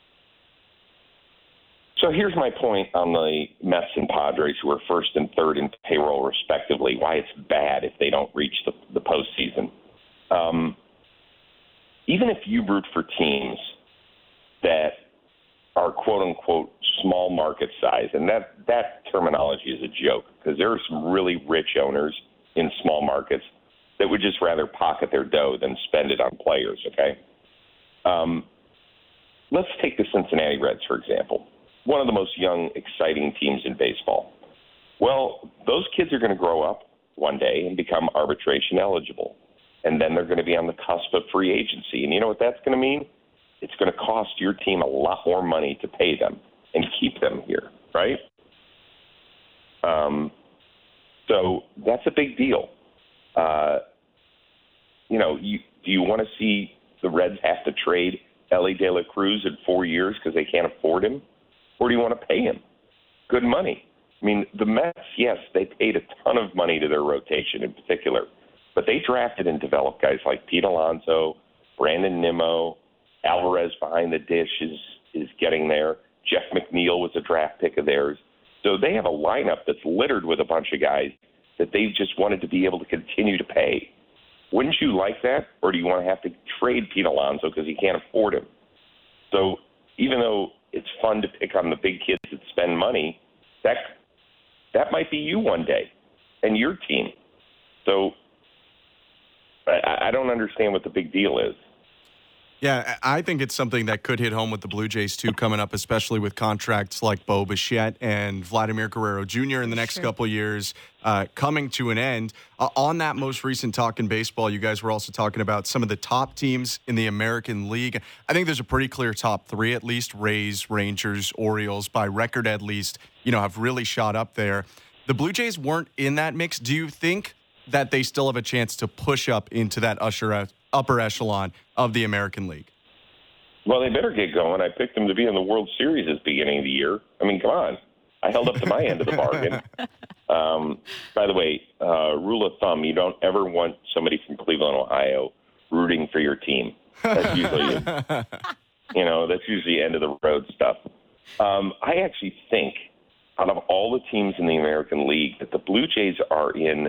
So here's my point on the Mets and Padres, who are first and third in payroll respectively, why it's bad if they don't reach the postseason. Even if you root for teams that are quote-unquote small market size, and that terminology is a joke because there are some really rich owners in small markets that would just rather pocket their dough than spend it on players, okay? Let's take the Cincinnati Reds, for example. One of the most young, exciting teams in baseball. Well, those kids are going to grow up one day and become arbitration eligible. And then they're going to be on the cusp of free agency. And you know what that's going to mean? It's going to cost your team a lot more money to pay them and keep them here, right? So that's a big deal. Do you want to see the Reds have to trade Elly De La Cruz in 4 years because they can't afford him? Or do you want to pay him good money? I mean, the Mets, yes, they paid a ton of money to their rotation in particular, but they drafted and developed guys like Pete Alonso, Brandon Nimmo, Alvarez behind the dish is getting there. Jeff McNeil was a draft pick of theirs. So they have a lineup that's littered with a bunch of guys that they just wanted to be able to continue to pay. Wouldn't you like that? Or do you want to have to trade Pete Alonso because he can't afford him? So even though it's fun to pick on the big kids that spend money, that might be you one day and your team. So I don't understand what the big deal is. Yeah, I think it's something that could hit home with the Blue Jays, too, coming up, especially with contracts like Bo Bichette and Vladimir Guerrero Jr. in the next couple of years coming to an end. On that most recent Talk in Baseball, you guys were also talking about some of the top teams in the American League. I think there's a pretty clear top three, at least. Rays, Rangers, Orioles, by record at least, have really shot up there. The Blue Jays weren't in that mix. Do you think that they still have a chance to push up into that upper echelon of the American League? Well, they better get going. I picked them to be in the World Series at the beginning of the year. I mean, come on. I held up to my end of the bargain. By the way, rule of thumb, you don't ever want somebody from Cleveland, Ohio rooting for your team. That's usually, that's usually end of the road stuff. I actually think out of all the teams in the American League that the Blue Jays are in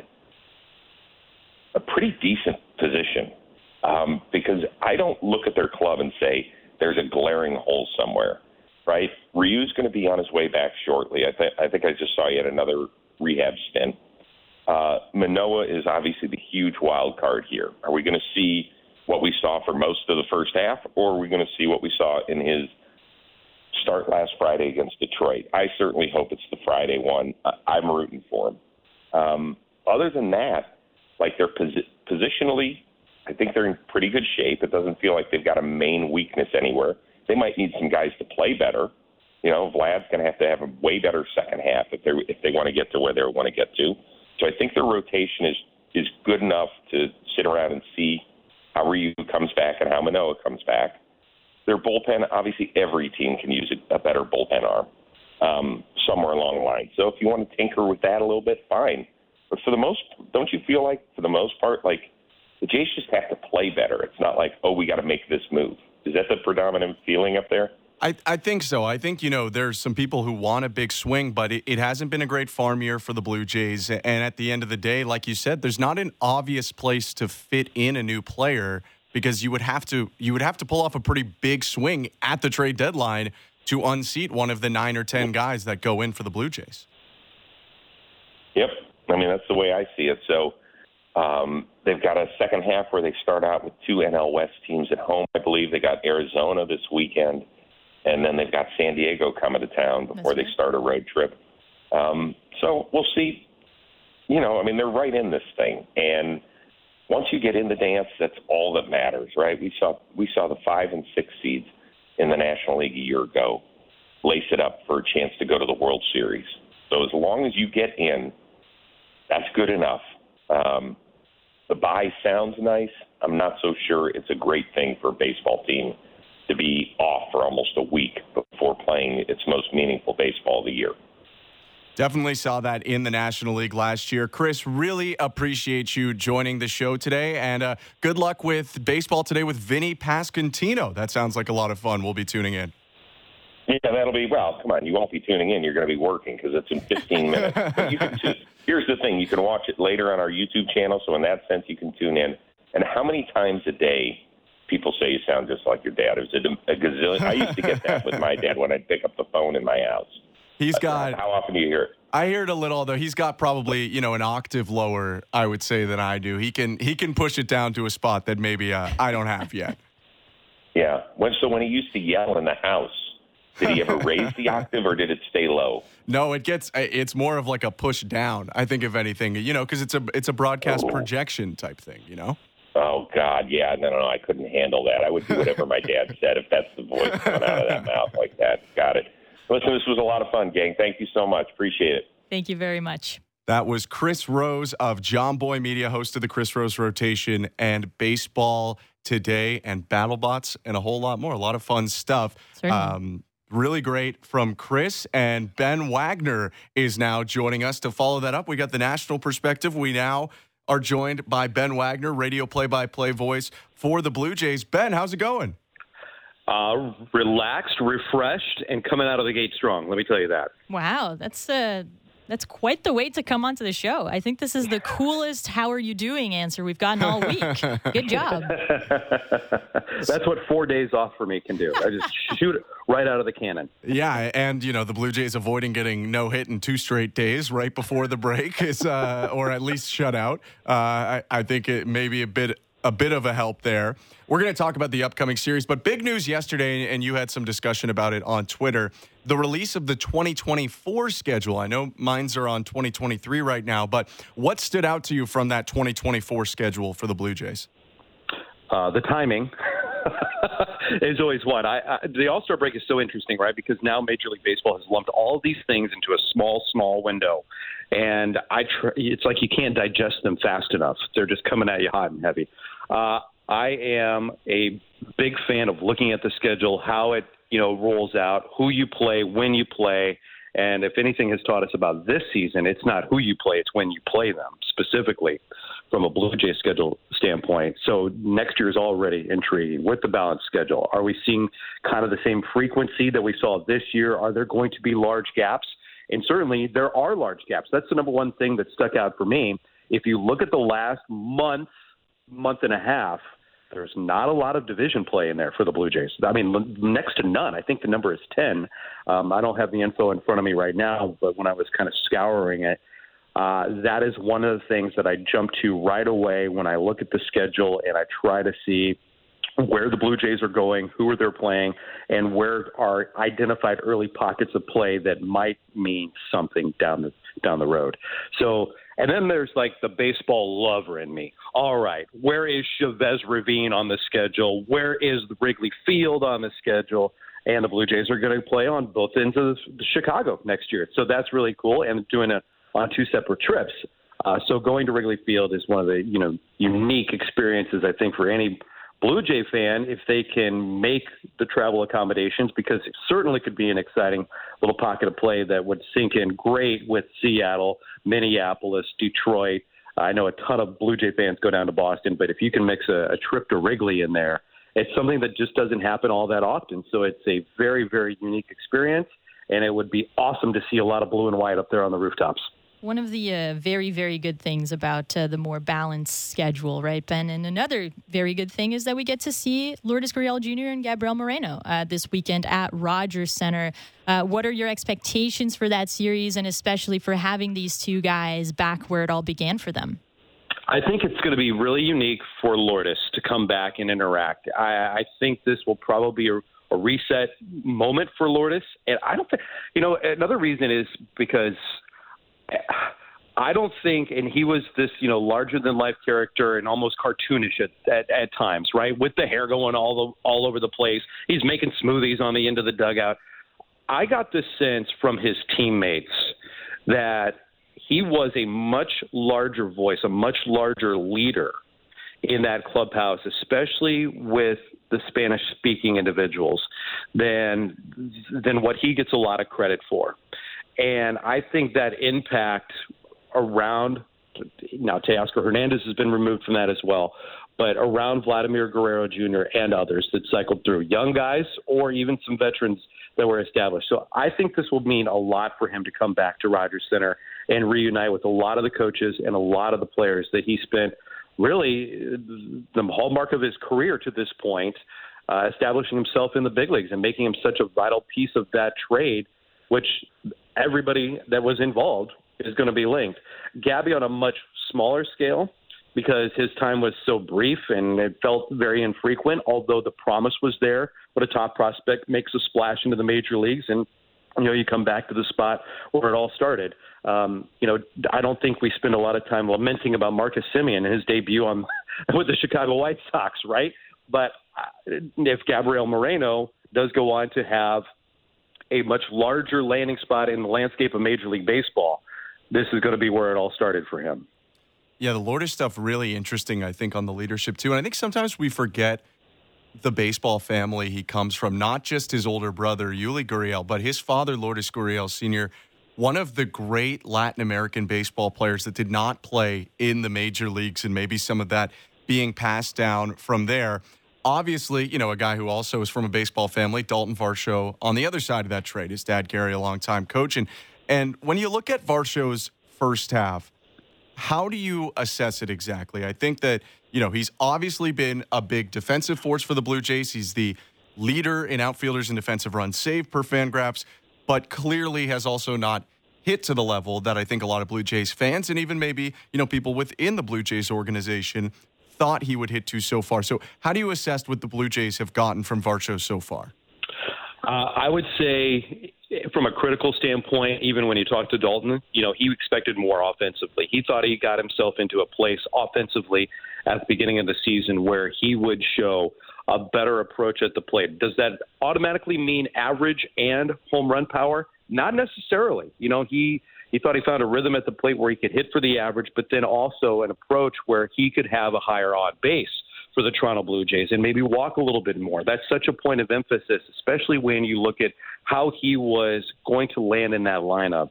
a pretty decent position. Because I don't look at their club and say there's a glaring hole somewhere, right? Ryu's going to be on his way back shortly. I think I just saw yet another rehab stint. Manoah is obviously the huge wild card here. Are we going to see what we saw for most of the first half, or are we going to see what we saw in his start last Friday against Detroit? I certainly hope it's the Friday one. I'm rooting for him. Other than that, like they're positionally, I think they're in pretty good shape. It doesn't feel like they've got a main weakness anywhere. They might need some guys to play better. Vlad's going to have a way better second half if they want to get to where they want to get to. So I think their rotation is good enough to sit around and see how Ryu comes back and how Manoah comes back. Their bullpen, obviously every team can use a better bullpen arm somewhere along the line. So if you want to tinker with that a little bit, fine. But don't you feel like for the most part, like the Jays just have to play better? It's not like, we got to make this move. Is that the predominant feeling up there? I think so. I think, there's some people who want a big swing, but it hasn't been a great farm year for the Blue Jays. And at the end of the day, like you said, there's not an obvious place to fit in a new player because you would have to pull off a pretty big swing at the trade deadline to unseat one of the 9 or 10 guys that go in for the Blue Jays. Yep. I mean, that's the way I see it. So They've got a second half where they start out with 2 NL West teams at home. I believe they got Arizona this weekend, and then they've got San Diego coming to town before they start a road trip. So we'll see. They're right in this thing, and once you get in the dance, that's all that matters, right? We saw the 5 and 6 seeds in the National League a year ago lace it up for a chance to go to the World Series. So as long as you get in, that's good enough. The bye sounds nice. I'm not so sure it's a great thing for a baseball team to be off for almost a week before playing its most meaningful baseball of the year. Definitely saw that in the National League last year. Chris, really appreciate you joining the show today, and good luck with baseball today with Vinny Pasquantino. That sounds like a lot of fun. We'll be tuning in. Yeah, that'll be, well, come on, you won't be tuning in. You're going to be working because it's in 15 minutes. But you can here's the thing. You can watch it later on our YouTube channel, so in that sense you can tune in. And how many times a day people say you sound just like your dad? Is it a gazillion? I used to get that with my dad when I'd pick up the phone in my house. He's got. How often do you hear it? I hear it a little, though. He's got probably, an octave lower, I would say, than I do. He can push it down to a spot that maybe I don't have yet. Yeah. So when he used to yell in the house, did he ever raise the octave or did it stay low? No, it's more of like a push down, I think, if anything, because it's a broadcast projection type thing, Oh, God, yeah. No, I couldn't handle that. I would do whatever my dad said if that's the voice coming out of that mouth like that. Got it. Listen, this was a lot of fun, gang. Thank you so much. Appreciate it. Thank you very much. That was Chris Rose of John Boy Media, host of the Chris Rose Rotation and Baseball Today and BattleBots and a whole lot more. A lot of fun stuff. Really great from Chris. And Ben Wagner is now joining us to follow that up. We got the national perspective. We now are joined by Ben Wagner, radio play-by-play voice for the Blue Jays. Ben, how's it going? Relaxed, refreshed, and coming out of the gate strong. Let me tell you that. Wow, that's quite the way to come onto the show. I think this is the coolest "How are you doing?" answer we've gotten all week. Good job. That's what 4 days off for me can do. I just shoot it right out of the cannon. Yeah, and the Blue Jays avoiding getting no hit in 2 straight days right before the break is, or at least shutout. I think it may be a bit of a help there. We're going to talk about the upcoming series, but big news yesterday, and you had some discussion about it on Twitter, the release of the 2024 schedule. I know mines are on 2023 right now, but what stood out to you from that 2024 schedule for the Blue Jays? The timing is always one. The All-Star break is so interesting, right? Because now Major League Baseball has lumped all these things into a small window. And it's like you can't digest them fast enough. They're just coming at you hot and heavy. I am a big fan of looking at the schedule, how it rolls out, who you play, when you play. And if anything has taught us about this season, it's not who you play, it's when you play them, specifically from a Blue Jays schedule standpoint. So next year is already intriguing with the balanced schedule. Are we seeing kind of the same frequency that we saw this year? Are there going to be large gaps? And certainly there are large gaps. That's the number one thing that stuck out for me. If you look at the last month and a half, there's not a lot of division play in there for the Blue Jays. I mean, next to none. I think the number is 10. I don't have the info in front of me right now, but when I was kind of scouring it, that is one of the things that I jump to right away when I look at the schedule and I try to see where the Blue Jays are going, who are they playing, and where are identified early pockets of play that might mean something down the road. So, and then there's like the baseball lover in me. All right, where is Chavez Ravine on the schedule? Where is the Wrigley Field on the schedule? And the Blue Jays are going to play on both ends of Chicago next year. So that's really cool, and doing it on 2 separate trips. So going to Wrigley Field is one of the unique experiences, I think, for any Blue Jay fan, if they can make the travel accommodations, because it certainly could be an exciting little pocket of play that would sink in great with Seattle, Minneapolis, Detroit. I know a ton of Blue Jay fans go down to Boston, but if you can mix a trip to Wrigley in there, it's something that just doesn't happen all that often. So it's a very, very unique experience, and it would be awesome to see a lot of blue and white up there on the rooftops. One of the very, very good things about the more balanced schedule, right, Ben? And another very good thing is that we get to see Lourdes Gurriel Jr. and Gabriel Moreno this weekend at Rogers Center. What are your expectations for that series, and especially for having these two guys back where it all began for them? I think it's going to be really unique for Lourdes to come back and interact. I think this will probably be a reset moment for Lourdes. And I don't think, another reason is because I don't think, and he was this, larger than life character and almost cartoonish at times, right? With the hair going all over the place. He's making smoothies on the end of the dugout. I got this sense from his teammates that he was a much larger voice, a much larger leader in that clubhouse, especially with the Spanish-speaking individuals, than what he gets a lot of credit for. And I think that impact around – now Teoscar Hernandez has been removed from that as well, but around Vladimir Guerrero Jr. and others that cycled through, young guys or even some veterans that were established. So I think this will mean a lot for him to come back to Rogers Center and reunite with a lot of the coaches and a lot of the players that he spent really the hallmark of his career to this point, establishing himself in the big leagues and making him such a vital piece of that trade, which everybody that was involved is going to be linked. Gabby on a much smaller scale, because his time was so brief and it felt very infrequent, although the promise was there. But a top prospect makes a splash into the major leagues, and you come back to the spot where it all started. I don't think we spend a lot of time lamenting about Marcus Semien and his debut with the Chicago White Sox, right? But if Gabriel Moreno does go on to have a much larger landing spot in the landscape of Major League Baseball, this is going to be where it all started for him. Yeah, the Lourdes stuff really interesting, I think, on the leadership, too. And I think sometimes we forget the baseball family he comes from, not just his older brother, Yuli Gurriel, but his father, Lourdes Gurriel Sr., one of the great Latin American baseball players that did not play in the major leagues, and maybe some of that being passed down from there. Obviously, a guy who also is from a baseball family, Dalton Varsho, on the other side of that trade. His dad, Gary, a longtime coach. And when you look at Varsho's first half, how do you assess it exactly? I think that, he's obviously been a big defensive force for the Blue Jays. He's the leader in outfielders and defensive runs saved per Fangraphs, but clearly has also not hit to the level that I think a lot of Blue Jays fans and even maybe, people within the Blue Jays organization thought he would hit to so far. So how do you assess what the Blue Jays have gotten from Varsho so far? I would say from a critical standpoint, even when you talk to Dalton, he expected more offensively. He thought he got himself into a place offensively at the beginning of the season where he would show a better approach at the plate. Does that automatically mean average and home run power? Not necessarily. He thought he found a rhythm at the plate where he could hit for the average, but then also an approach where he could have a higher on base for the Toronto Blue Jays and maybe walk a little bit more. That's such a point of emphasis, especially when you look at how he was going to land in that lineup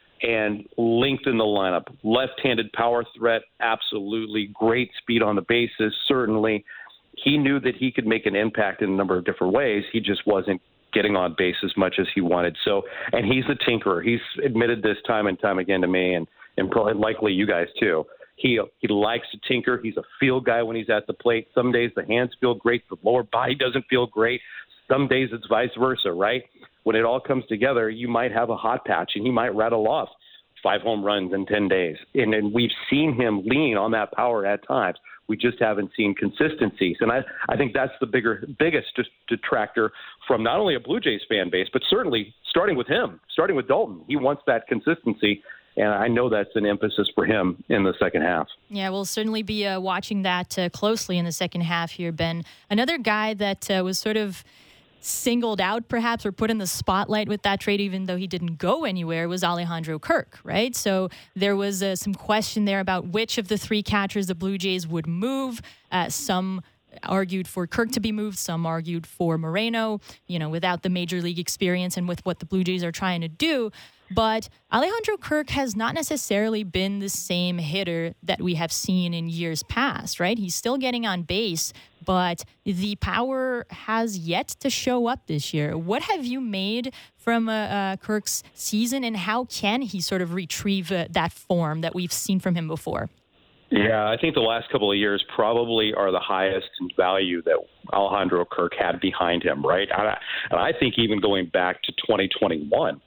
and lengthen the lineup. Left-handed power threat, absolutely. Great speed on the bases, certainly. He knew that he could make an impact in a number of different ways. He just wasn't getting on base as much as he wanted. So, and he's a tinkerer. He's admitted this time and time again to me, and probably likely you guys too. He likes to tinker. He's a field guy when he's at the plate. Some days the hands feel great, the lower body doesn't feel great. Some days it's vice versa, right? When it all comes together, you might have a hot patch, and he might rattle off 5 home runs in 10 days. And we've seen him lean on that power at times. We just haven't seen consistencies. And I think that's the biggest detractor from not only a Blue Jays fan base, but certainly starting with him, starting with Dalton. He wants that consistency. And I know that's an emphasis for him in the second half. Yeah, we'll certainly be watching that closely in the second half here, Ben. Another guy that was sort of singled out perhaps or put in the spotlight with that trade, even though he didn't go anywhere, was Alejandro Kirk, right? So there was some question there about which of the 3 catchers the Blue Jays would move. Some argued for Kirk to be moved. Some argued for Moreno, without the major league experience and with what the Blue Jays are trying to do. But Alejandro Kirk has not necessarily been the same hitter that we have seen in years past, right? He's still getting on base, but the power has yet to show up this year. What have you made from Kirk's season, and how can he sort of retrieve that form that we've seen from him before? Yeah, I think the last couple of years probably are the highest in value that Alejandro Kirk had behind him, right? And I think even going back to 2021,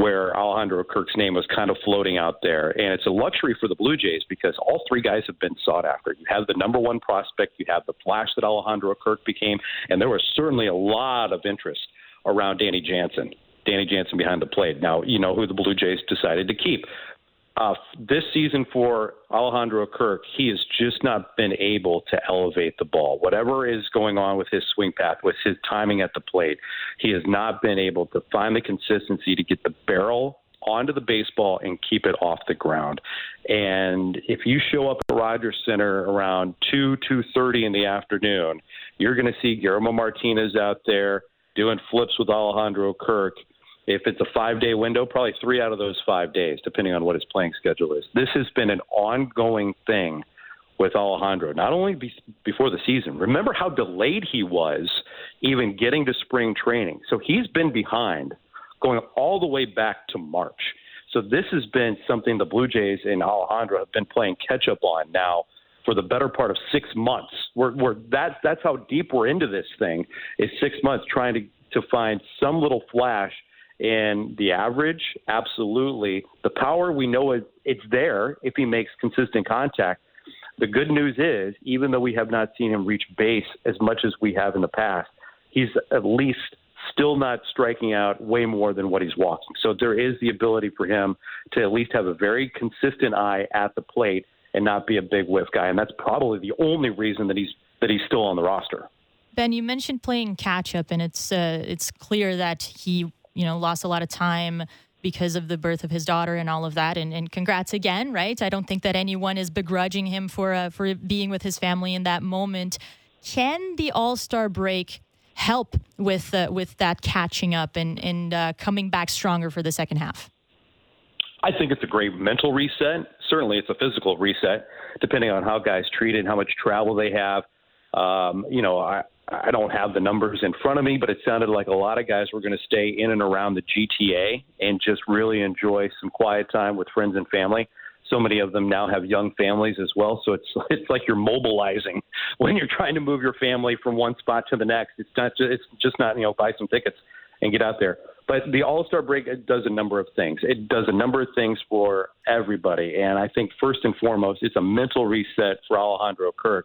where Alejandro Kirk's name was kind of floating out there. And it's a luxury for the Blue Jays because all three guys have been sought after. You have the number one prospect, you have the flash that Alejandro Kirk became, and there was certainly a lot of interest around Danny Jansen behind the plate. Now, you know who the Blue Jays decided to keep. This season for Alejandro Kirk, he has just not been able to elevate the ball. Whatever is going on with his swing path, with his timing at the plate, he has not been able to find the consistency to get the barrel onto the baseball and keep it off the ground. And if you show up at Rogers Center around 2:30 in the afternoon, you're going to see Guillermo Martinez out there doing flips with Alejandro Kirk. If it's a 5-day window, probably 3 out of those 5 days, depending on what his playing schedule is. This has been an ongoing thing with Alejandro, not only before the season. Remember how delayed he was even getting to spring training. So he's been behind going all the way back to March. So this has been something the Blue Jays and Alejandro have been playing catch-up on now for the better part of 6 months. That's how deep we're into this thing, is 6 months trying to find some little flash. And the average, absolutely. The power, we know it's there if he makes consistent contact. The good news is, even though we have not seen him reach base as much as we have in the past, he's at least still not striking out way more than what he's walking. So there is the ability for him to at least have a very consistent eye at the plate and not be a big whiff guy. And that's probably the only reason that he's still on the roster. Ben, you mentioned playing catch-up, and it's clear that he lost a lot of time because of the birth of his daughter and all of that. And congrats again, right? I don't think that anyone is begrudging him for being with his family in that moment. Can the All-Star break help with that catching up and coming back stronger for the second half? I think it's a great mental reset. Certainly it's a physical reset, depending on how guys treat it and how much travel they have. I don't have the numbers in front of me, but it sounded like a lot of guys were going to stay in and around the GTA and just really enjoy some quiet time with friends and family. So many of them now have young families as well. So it's like you're mobilizing when you're trying to move your family from one spot to the next. It's just not buy some tickets and get out there. But the All-Star break, it does a number of things. It does a number of things for everybody. And I think first and foremost, it's a mental reset for Alejandro Kirk.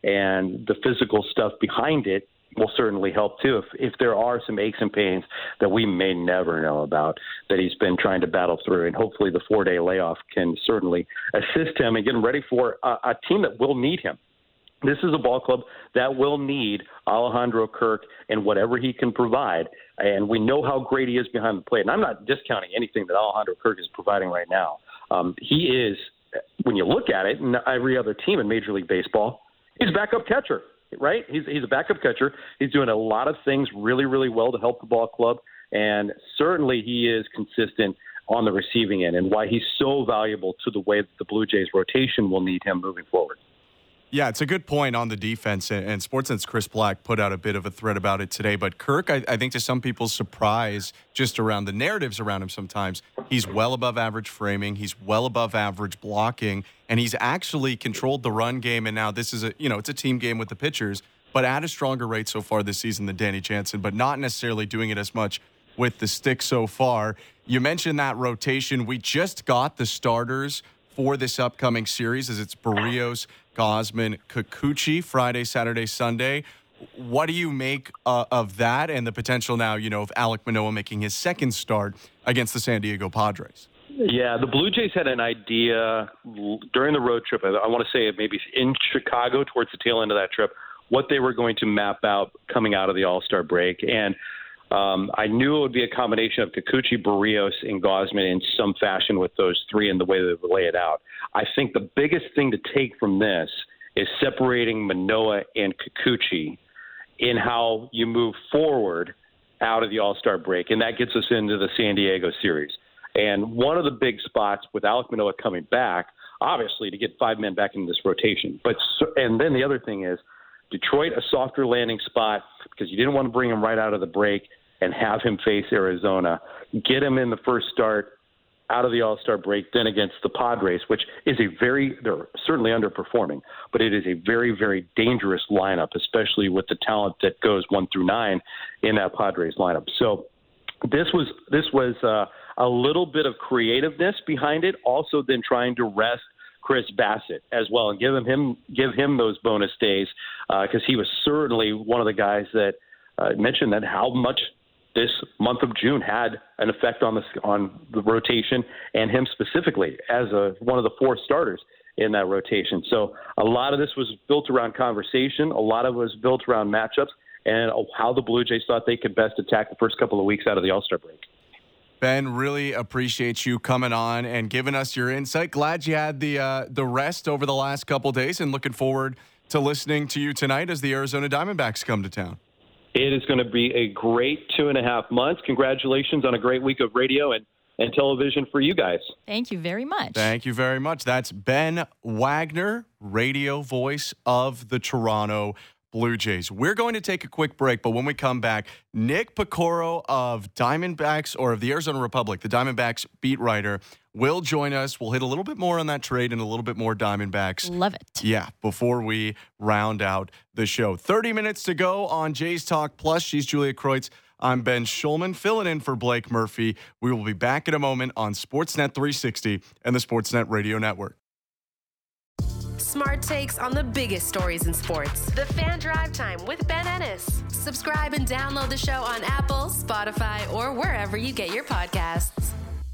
And the physical stuff behind it will certainly help too. If there are some aches and pains that we may never know about that he's been trying to battle through, and hopefully the 4-day layoff can certainly assist him and get him ready for a team that will need him. This is a ball club that will need Alejandro Kirk and whatever he can provide. And we know how great he is behind the plate. And I'm not discounting anything that Alejandro Kirk is providing right now. He is, when you look at it, and every other team in Major League Baseball, he's a backup catcher, right? He's a backup catcher. He's doing a lot of things really, really well to help the ball club. And certainly he is consistent on the receiving end and why he's so valuable to the way that the Blue Jays rotation will need him moving forward. Yeah, it's a good point on the defense, and Sportsnet's Chris Black put out a bit of a thread about it today. But Kirk, I think to some people's surprise, just around the narratives around him sometimes, he's well above average framing, he's well above average blocking, and he's actually controlled the run game. And now this is it's a team game with the pitchers, but at a stronger rate so far this season than Danny Jansen, but not necessarily doing it as much with the stick so far. You mentioned that rotation. We just got the starters for this upcoming series, as it's Berríos, Gausman, Kikuchi, Friday, Saturday, Sunday. What do you make of that and the potential now, of Alek Manoah making his second start against the San Diego Padres? Yeah, the Blue Jays had an idea during the road trip. I want to say maybe in Chicago towards the tail end of that trip, what they were going to map out coming out of the All-Star break. And I knew it would be a combination of Kikuchi, Berríos, and Gausman in some fashion with those three in the way they would lay it out. I think the biggest thing to take from this is separating Manoah and Kikuchi in how you move forward out of the All-Star break, and that gets us into the San Diego series. And one of the big spots with Alek Manoah coming back, obviously, to get 5 men back into this rotation. And then the other thing is Detroit, a softer landing spot because you didn't want to bring him right out of the break and have him face Arizona. Get him in the first start out of the All-Star break, then against the Padres, which is they're certainly underperforming, but it is a very, very dangerous lineup, especially with the talent that goes 1 through 9 in that Padres lineup. So this was a little bit of creativeness behind it, also then trying to rest Chris Bassett as well and give him those bonus days because he was certainly one of the guys that mentioned that how much this month of June had an effect on the rotation and him specifically as one of the 4 starters in that rotation. So a lot of this was built around conversation. A lot of it was built around matchups and how the Blue Jays thought they could best attack the first couple of weeks out of the All-Star break. Ben, really appreciate you coming on and giving us your insight. Glad you had the rest over the last couple of days and looking forward to listening to you tonight as the Arizona Diamondbacks come to town. It is going to be a great 2.5 months. Congratulations on a great week of radio and television for you guys. Thank you very much. Thank you very much. That's Ben Wagner, radio voice of the Toronto Blue Jays. We're going to take a quick break, but when we come back, Nick Piecoro of Diamondbacks, or of the Arizona Republic, the Diamondbacks beat writer, will join us. We'll hit a little bit more on that trade and a little bit more Diamondbacks. Love it. Yeah, before we round out the show. 30 minutes to go on Jays Talk Plus. She's Julia Kreutz. I'm Ben Schulman, filling in for Blake Murphy. We will be back in a moment on Sportsnet 360 and the Sportsnet Radio Network. Smart takes on the biggest stories in sports. The Fan Drive Time with Ben Ennis. Subscribe and download the show on Apple, Spotify, or wherever you get your podcasts.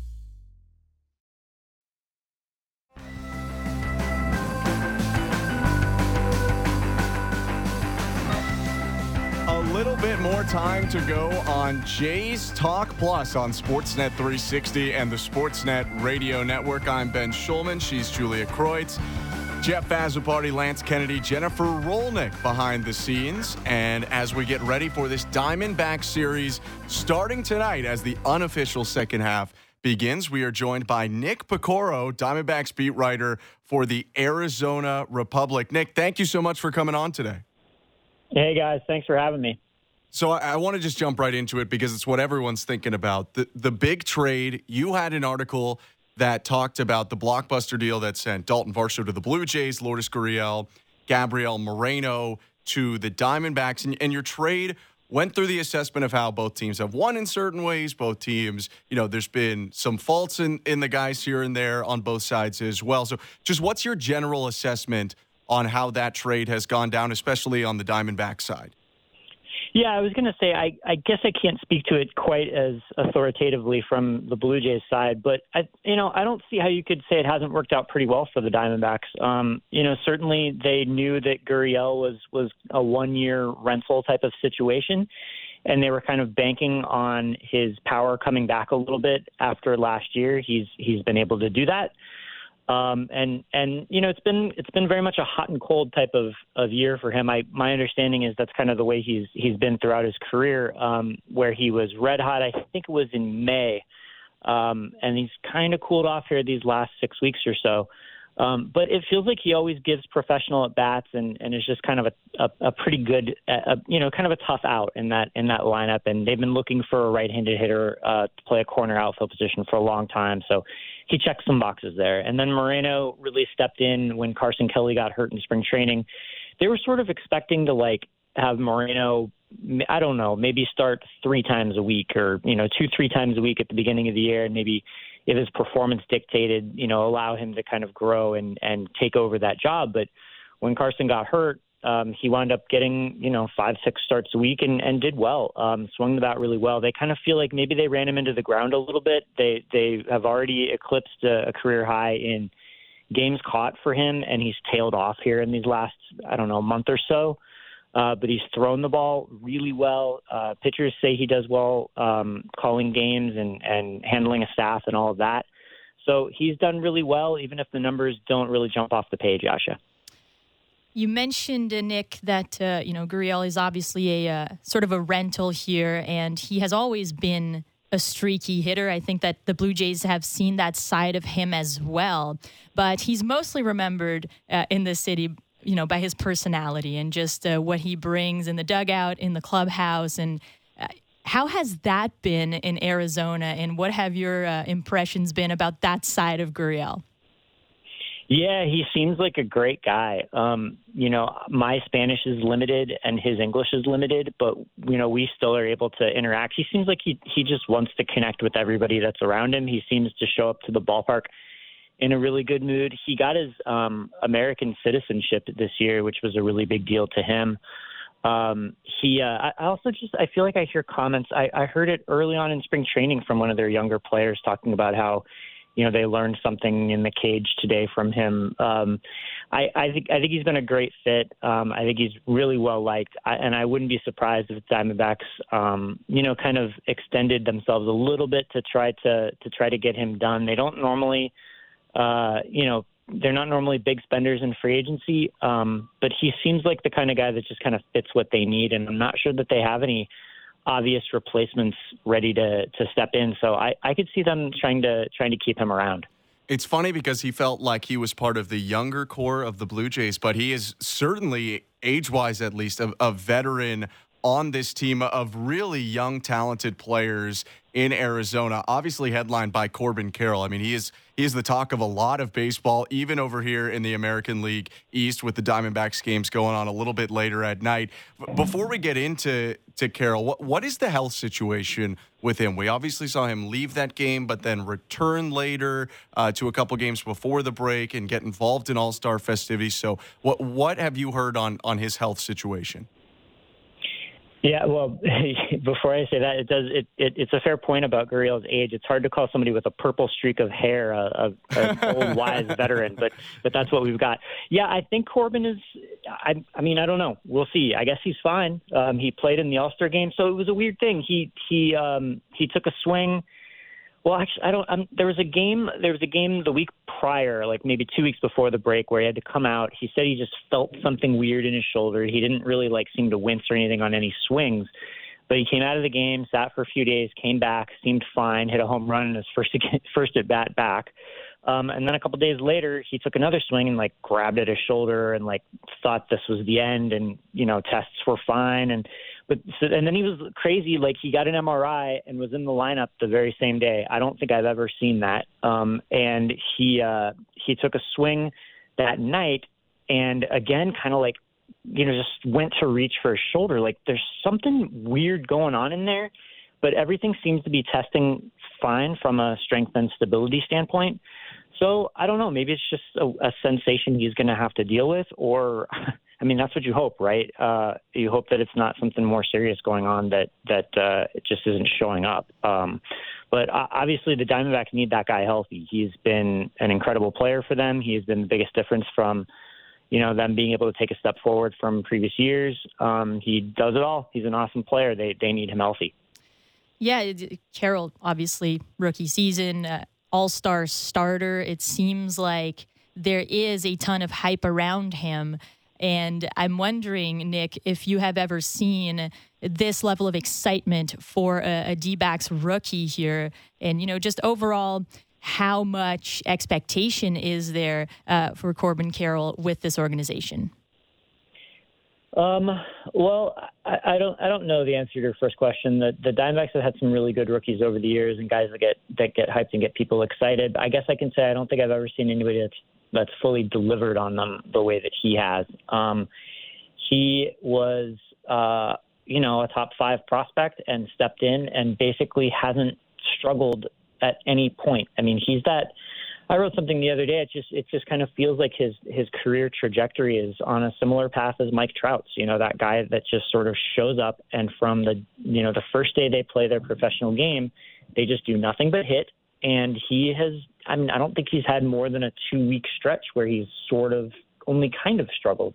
A little bit more time to go on Jays Talk Plus on Sportsnet 360 and the Sportsnet Radio Network. I'm Ben Schulman. She's Julia Kreutz. Jeff Bazzaparty, Lance Kennedy, Jennifer Rolnick behind the scenes. And as we get ready for this Diamondback series starting tonight as the unofficial second half begins, we are joined by Nick Piecoro, Diamondbacks beat writer for the Arizona Republic. Nick, thank you so much for coming on today. Hey, guys. Thanks for having me. So I want to just jump right into it because it's what everyone's thinking about. The big trade, you had an article that talked about the blockbuster deal that sent Dalton Varsho to the Blue Jays, Lourdes Gurriel, Gabriel Moreno to the Diamondbacks. And your trade went through the assessment of how both teams have won in certain ways. Both teams, there's been some faults in the guys here and there on both sides as well. So just what's your general assessment on how that trade has gone down, especially on the Diamondback side? Yeah, I was going to say, I guess I can't speak to it quite as authoritatively from the Blue Jays side, but I don't see how you could say it hasn't worked out pretty well for the Diamondbacks. Certainly they knew that Gurriel was a 1-year rental type of situation, and they were kind of banking on his power coming back a little bit after last year. He's been able to do that. It's been very much a hot and cold type of year for him. My understanding is that's kind of the way he's been throughout his career, where he was red hot. I think it was in May, and he's kind of cooled off here these last 6 weeks or so. But it feels like he always gives professional at bats and is just kind of a pretty good, kind of a tough out in that lineup. And they've been looking for a right-handed hitter to play a corner outfield position for a long time. So he checked some boxes there. And then Moreno really stepped in when Carson Kelly got hurt in spring training. They were sort of expecting to have Moreno, I don't know, maybe start 3 times a week or, 2-3 times a week at the beginning of the year. And maybe if his performance dictated, allow him to kind of grow and take over that job. But when Carson got hurt, he wound up getting, 5-6 starts a week and did well, swung the bat really well. They kind of feel like maybe they ran him into the ground a little bit. They have already eclipsed a career high in games caught for him, and he's tailed off here in these last, month or so. But he's thrown the ball really well. Pitchers say he does well calling games and handling a staff and all of that. So he's done really well, even if the numbers don't really jump off the page, Asha. You mentioned, Nick, that, Gurriel is obviously a sort of a rental here, and he has always been a streaky hitter. I think that the Blue Jays have seen that side of him as well. But he's mostly remembered in the city, by his personality and just what he brings in the dugout, in the clubhouse. And how has that been in Arizona, and what have your impressions been about that side of Gurriel? Yeah, he seems like a great guy. My Spanish is limited and his English is limited, but, we still are able to interact. He seems like he just wants to connect with everybody that's around him. He seems to show up to the ballpark in a really good mood. He got his American citizenship this year, which was a really big deal to him. I feel like I hear comments. I heard it early on in spring training from one of their younger players talking about how, they learned something in the cage today from him. I think he's been a great fit. I think he's really well liked, and I wouldn't be surprised if the Diamondbacks, kind of extended themselves a little bit to try to get him done. They don't normally, they're not normally big spenders in free agency, but he seems like the kind of guy that just kind of fits what they need, and I'm not sure that they have any obvious replacements ready to step in. So I could see them trying to keep him around. It's funny because he felt like he was part of the younger core of the Blue Jays, but he is certainly, age-wise at least, a veteran on this team of really young, talented players in Arizona, obviously headlined by Corbin Carroll. I mean, he is the talk of a lot of baseball, even over here in the American League East with the Diamondbacks games going on a little bit later at night. Before we get into Carroll, what is the health situation with him? We obviously saw him leave that game, but then return later to a couple games before the break and get involved in All-Star festivities. So what have you heard on his health situation? Yeah, well, before I say that, it's a fair point about Gurriel's age. It's hard to call somebody with a purple streak of hair an old, wise veteran, but that's what we've got. Yeah, I think Corbin is. I don't know. We'll see. I guess he's fine. He played in the All-Star game, so it was a weird thing. He took a swing. Well, actually, I don't. There was a game the week prior, like maybe 2 weeks before the break, where he had to come out. He said he just felt something weird in his shoulder. He didn't really seem to wince or anything on any swings, but he came out of the game, sat for a few days, came back, seemed fine, hit a home run in his first at bat back, and then a couple of days later, he took another swing and grabbed at his shoulder and thought this was the end, and tests were fine, and then he was crazy. He got an MRI and was in the lineup the very same day. I don't think I've ever seen that. And he took a swing that night and again, kind of just went to reach for his shoulder. There's something weird going on in there, but everything seems to be testing fine from a strength and stability standpoint. So I don't know. Maybe it's just a sensation he's going to have to deal with, or that's what you hope, right? You hope that it's not something more serious going on that it just isn't showing up. But obviously the Diamondbacks need that guy healthy. He's been an incredible player for them. He has been the biggest difference from, them being able to take a step forward from previous years. He does it all. He's an awesome player. They need him healthy. Yeah, Carroll, obviously, rookie season, all-star starter. It seems like there is a ton of hype around him. And I'm wondering, Nick, if you have ever seen this level of excitement for a D-backs rookie here, and, just overall, how much expectation is there for Corbin Carroll with this organization? Well, I don't know the answer to your first question. The Diamondbacks have had some really good rookies over the years, and guys that get hyped and get people excited. I guess I can say I don't think I've ever seen anybody that's fully delivered on them the way that he has. He was, a top 5 prospect and stepped in and basically hasn't struggled at any point. He's that. I wrote something the other day. It just kind of feels like his career trajectory is on a similar path as Mike Trout's. That guy that just sort of shows up, and from the first day they play their professional game, they just do nothing but hit. And he has. I don't think he's had more than a 2-week stretch where he's sort of only kind of struggled.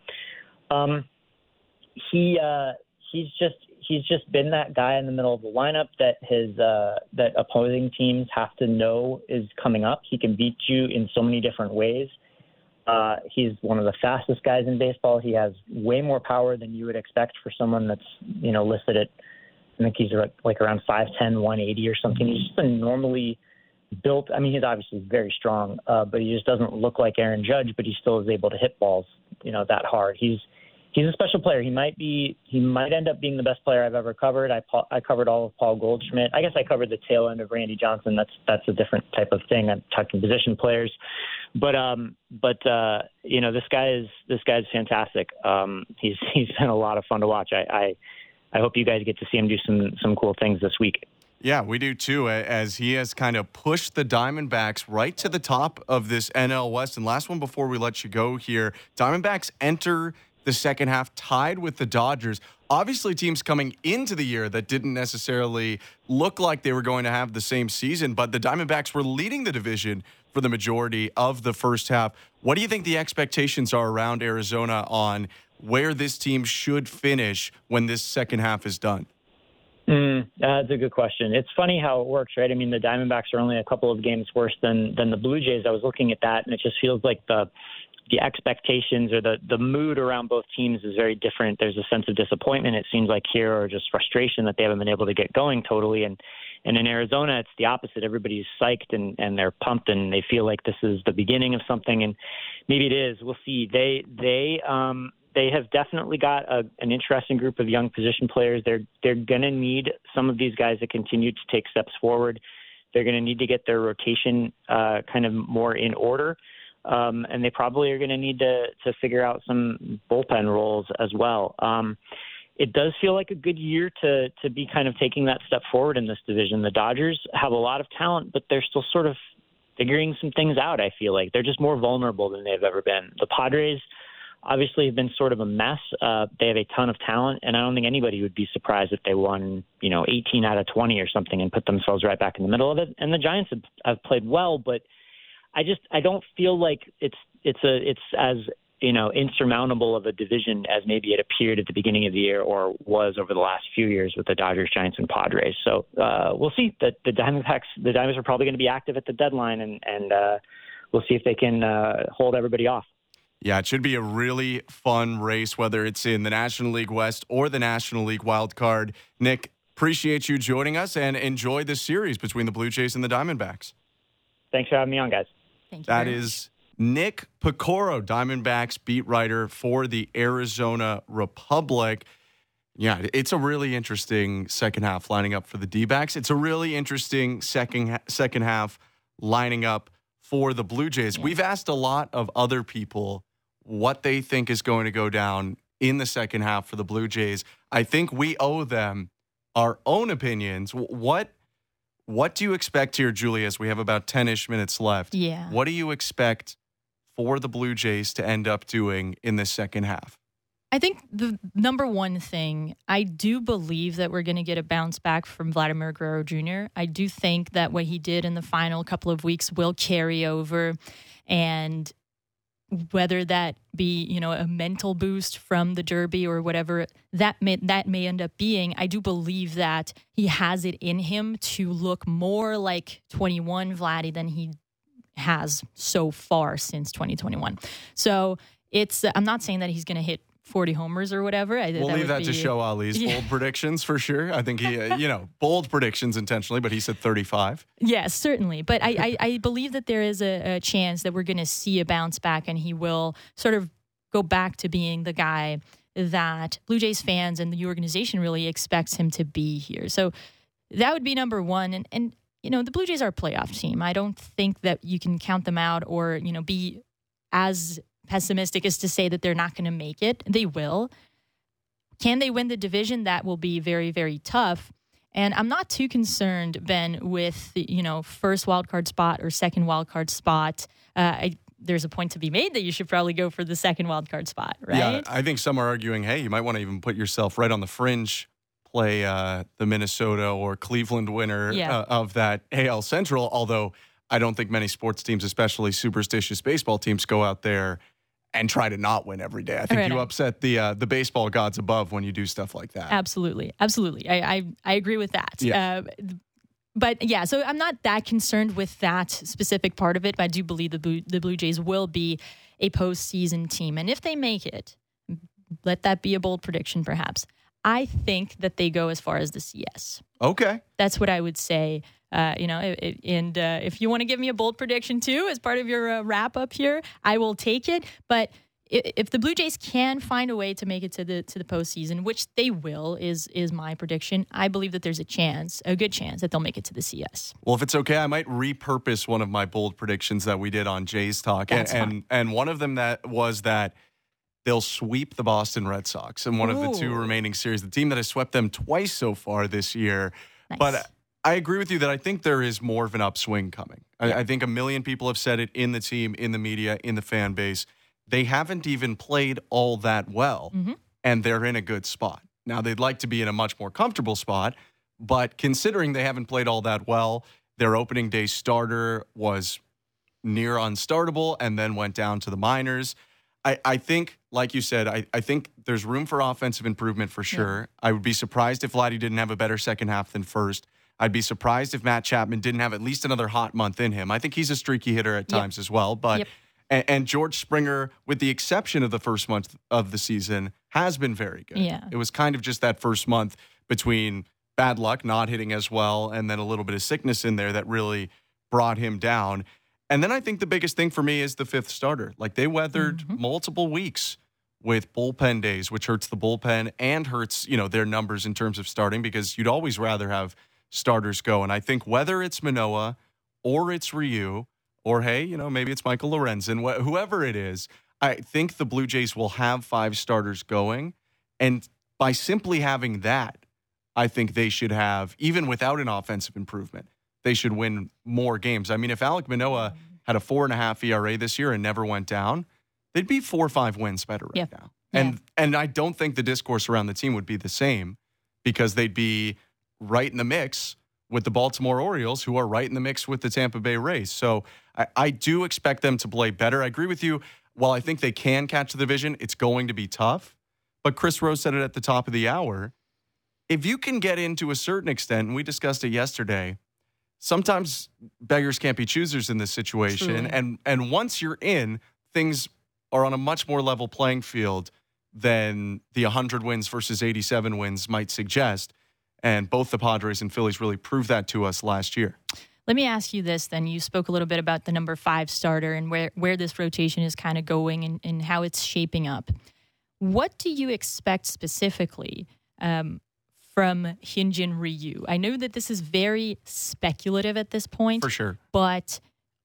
He's just been that guy in the middle of the lineup that opposing teams have to know is coming up. He can beat you in so many different ways. He's one of the fastest guys in baseball. He has way more power than you would expect for someone that's, listed at, I think he's around 5'10", 180 or something. He's just normally built. He's obviously very strong, but he just doesn't look like Aaron Judge, but he still is able to hit balls, that hard. He's a special player. He might end up being the best player I've ever covered. I covered all of Paul Goldschmidt. I guess I covered the tail end of Randy Johnson. That's a different type of thing. I'm talking position players. But this guy's fantastic. He's been a lot of fun to watch. I hope you guys get to see him do some cool things this week. Yeah, we do too, as he has kind of pushed the Diamondbacks right to the top of this NL West. And last one before we let you go here, Diamondbacks enter the second half tied with the Dodgers. Obviously, teams coming into the year that didn't necessarily look like they were going to have the same season, but the Diamondbacks were leading the division for the majority of the first half. What do you think the expectations are around Arizona on where this team should finish when this second half is done? That's a good question. It's funny how it works, right? I mean, the Diamondbacks are only a couple of games worse than the Blue Jays. I was looking at that, and it just feels like the expectations or the mood around both teams is very different. There's a sense of disappointment, it seems like here, or just frustration that they haven't been able to get going totally. And in Arizona, it's the opposite. Everybody's psyched and they're pumped, and they feel like this is the beginning of something. And maybe it is. We'll see. They have definitely got an interesting group of young position players. They're going to need some of these guys to continue to take steps forward. They're going to need to get their rotation kind of more in order. And they probably are going to need to figure out some bullpen roles as well. It does feel like a good year to be kind of taking that step forward in this division. The Dodgers have a lot of talent, but they're still sort of figuring some things out, I feel like. They're just more vulnerable than they've ever been. The Padres obviously have been sort of a mess. They have a ton of talent, and I don't think anybody would be surprised if they won, 18 out of 20 or something and put themselves right back in the middle of it. And the Giants have played well, but I don't feel like it's as insurmountable of a division as maybe it appeared at the beginning of the year or was over the last few years with the Dodgers, Giants, and Padres. So we'll see. The Diamondbacks are probably going to be active at the deadline, and we'll see if they can hold everybody off. Yeah, it should be a really fun race, whether it's in the National League West or the National League Wild Card. Nick, appreciate you joining us, and enjoy this series between the Blue Jays and the Diamondbacks. Thanks for having me on, guys. Thank you. That is Nick Piecoro, Diamondbacks beat writer for the Arizona Republic. Yeah, it's a really interesting second half lining up for the D-backs. It's a really interesting second half lining up for the Blue Jays. Yeah. We've asked a lot of other people what they think is going to go down in the second half for the Blue Jays. I think we owe them our own opinions. What do you expect here, Julia, as we have about 10-ish minutes left? Yeah. What do you expect for the Blue Jays to end up doing in this second half? I think the number one thing, I do believe that we're going to get a bounce back from Vladimir Guerrero Jr. I do think that what he did in the final couple of weeks will carry over, and whether that be, a mental boost from the Derby or whatever that may end up being, I do believe that he has it in him to look more like 21 Vladdy than he has so far since 2021. So I'm not saying that he's going to hit 40 homers or whatever. We'll leave that to Show Ali's bold predictions for sure. I think he, bold predictions intentionally, but he said 35. Yes, certainly. But I believe that there is a chance that we're going to see a bounce back, and he will sort of go back to being the guy that Blue Jays fans and the organization really expects him to be here. So that would be number one. And the Blue Jays are a playoff team. I don't think that you can count them out or, be as pessimistic as to say that they're not going to make it. They will. Can they win the division? That will be very, very tough. And I'm not too concerned, Ben, with the, first wildcard spot or second wildcard spot. There's a point to be made that you should probably go for the second wildcard spot, right? Yeah, I think some are arguing, hey, you might want to even put yourself right on the fringe, play the Minnesota or Cleveland winner of that AL Central, although I don't think many sports teams, especially superstitious baseball teams, go out there and try to not win every day. I think you upset the baseball gods above when you do stuff like that. Absolutely. I agree with that. Yeah. But yeah, so I'm not that concerned with that specific part of it, but I do believe the Blue Jays will be a postseason team. And if they make it, let that be a bold prediction perhaps, I think that they go as far as the CS. Okay. That's what I would say. If you want to give me a bold prediction too as part of your wrap up here, I will take it. But if the Blue Jays can find a way to make it to the postseason, which they will, is my prediction. I believe that there's a good chance that they'll make it to the CS. Well, if it's okay, I might repurpose one of my bold predictions that we did on Jays Talk, and one of them that was that they'll sweep the Boston Red Sox in one of the two remaining series. The team that has swept them twice so far this year. Nice. But I agree with you that I think there is more of an upswing coming. I think a million people have said it in the team, in the media, in the fan base. They haven't even played all that well, and they're in a good spot. Now, they'd like to be in a much more comfortable spot, but considering they haven't played all that well, their opening day starter was near unstartable and then went down to the minors. I think, like you said, I think there's room for offensive improvement for sure. Yeah. I would be surprised if Vladdy didn't have a better second half than first. I'd be surprised if Matt Chapman didn't have at least another hot month in him. I think he's a streaky hitter at times as well. But and George Springer, with the exception of the first month of the season, has been very good. Yeah. It was kind of just that first month between bad luck, not hitting as well, and then a little bit of sickness in there that really brought him down. And then I think the biggest thing for me is the fifth starter. Like, they weathered multiple weeks with bullpen days, which hurts the bullpen and hurts, their numbers in terms of starting, because you'd always rather have starters go. And I think whether it's Manoah or it's Ryu or, hey, maybe it's Michael Lorenzen, whoever it is, I think the Blue Jays will have 5 starters going. And by simply having that, I think they should have, even without an offensive improvement, they should win more games. I mean, if Alek Manoah had a 4.5 ERA this year and never went down, they'd be 4 or 5 wins better right now. And I don't think the discourse around the team would be the same, because they'd be right in the mix with the Baltimore Orioles, who are right in the mix with the Tampa Bay Rays. So I do expect them to play better. I agree with you. While I think they can catch the division, it's going to be tough. But Chris Rose said it at the top of the hour. If you can get into a certain extent, and we discussed it yesterday, sometimes beggars can't be choosers in this situation. And once you're in, things are on a much more level playing field than the 100 wins versus 87 wins might suggest. And both the Padres and Phillies really proved that to us last year. Let me ask you this then. You spoke a little bit about the number 5 starter and where this rotation is kind of going and how it's shaping up. What do you expect specifically from Hyun-Jin Ryu? I know that this is very speculative at this point. For sure. But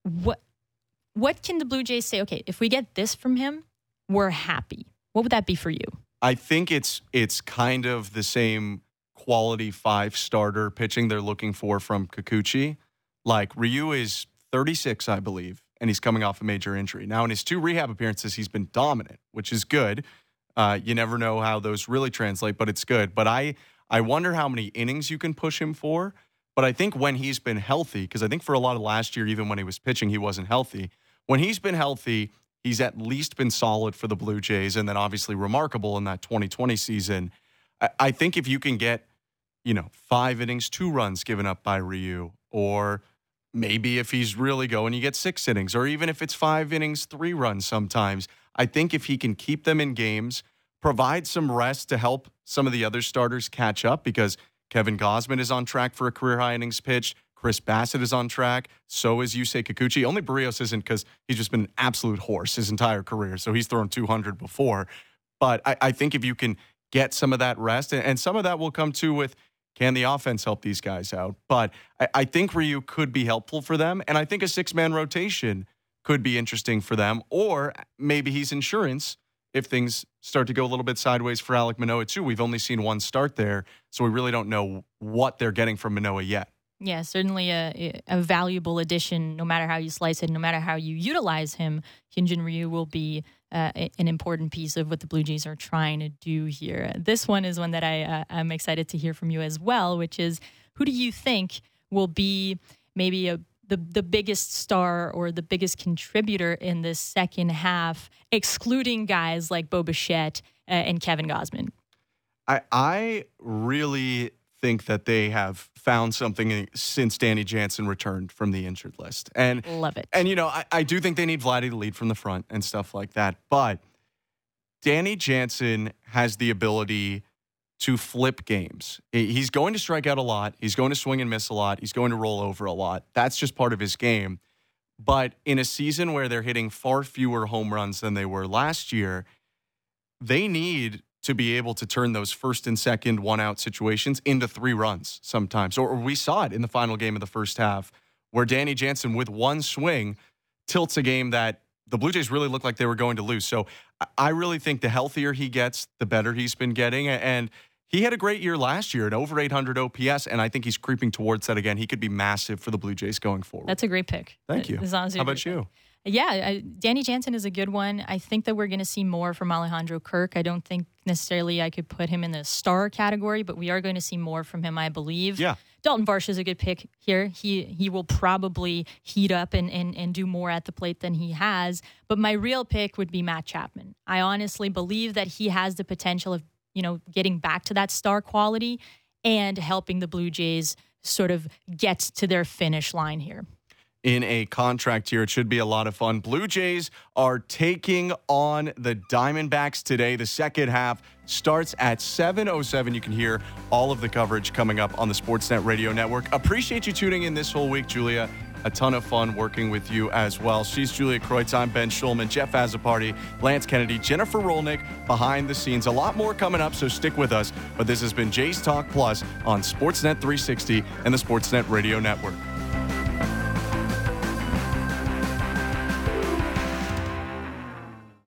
what can the Blue Jays say? Okay, if we get this from him, we're happy. What would that be for you? I think it's kind of the same quality 5 starter pitching they're looking for from Kikuchi. Like, Ryu is 36, I believe, and he's coming off a major injury. Now, in his 2 rehab appearances, he's been dominant, which is good. You never know how those really translate, but it's good. But I wonder how many innings you can push him for. But I think when he's been healthy, because I think for a lot of last year, even when he was pitching, he wasn't healthy. When he's been healthy, he's at least been solid for the Blue Jays, and then obviously remarkable in that 2020 season. I think if you can get, 5 innings, 2 runs given up by Ryu, or maybe if he's really going, you get 6 innings, or even if it's 5 innings, 3 runs sometimes. I think if he can keep them in games, provide some rest to help some of the other starters catch up, because Kevin Gausman is on track for a career-high innings pitched. Chris Bassett is on track. So is Yusei Kikuchi. Only Barrios isn't, because he's just been an absolute horse his entire career. So he's thrown 200 before. But I think if you can get some of that rest, and some of that will come too with, can the offense help these guys out? But I think Ryu could be helpful for them. And I think a 6-man rotation could be interesting for them. Or maybe he's insurance if things start to go a little bit sideways for Alek Manoah too. We've only seen 1 start there, so we really don't know what they're getting from Manoah yet. Yeah, certainly a valuable addition, no matter how you slice it, no matter how you utilize him. Hyun-Jin Ryu will be an important piece of what the Blue Jays are trying to do here. This one is one that I'm excited to hear from you as well, which is, who do you think will be maybe the biggest star or the biggest contributor in this second half, excluding guys like Bo Bichette and Kevin Gausman? I really think that they have found something since Danny Jansen returned from the injured list. And love it. And, I do think they need Vladdy to lead from the front and stuff like that. But Danny Jansen has the ability to flip games. He's going to strike out a lot. He's going to swing and miss a lot. He's going to roll over a lot. That's just part of his game. But in a season where they're hitting far fewer home runs than they were last year, they need to be able to turn those first and second one-out situations into 3 runs sometimes. Or we saw it in the final game of the first half where Danny Jansen, with one swing, tilts a game that the Blue Jays really looked like they were going to lose. So I really think the healthier he gets, the better he's been getting. And he had a great year last year at over 800 OPS, and I think he's creeping towards that again. He could be massive for the Blue Jays going forward. That's a great pick. Thank you. How about you? Yeah, Danny Jansen is a good one. I think that we're going to see more from Alejandro Kirk. I don't think necessarily I could put him in the star category, but we are going to see more from him, I believe. Yeah. Dalton Varsho is a good pick here. He will probably heat up and do more at the plate than he has. But my real pick would be Matt Chapman. I honestly believe that he has the potential of, getting back to that star quality and helping the Blue Jays sort of get to their finish line here. In a contract here, it should be a lot of fun. Blue Jays are taking on the Diamondbacks today. The second half starts at 7:07. You can hear all of the coverage coming up on the Sportsnet Radio Network. Appreciate you tuning in this whole week, Julia. A ton of fun working with you as well. She's Julia Kreutz. I'm Ben Schulman, Jeff Azzopardi, Lance Kennedy, Jennifer Rolnick behind the scenes. A lot more coming up, so stick with us. But this has been Jays Talk Plus on Sportsnet 360 and the Sportsnet Radio Network.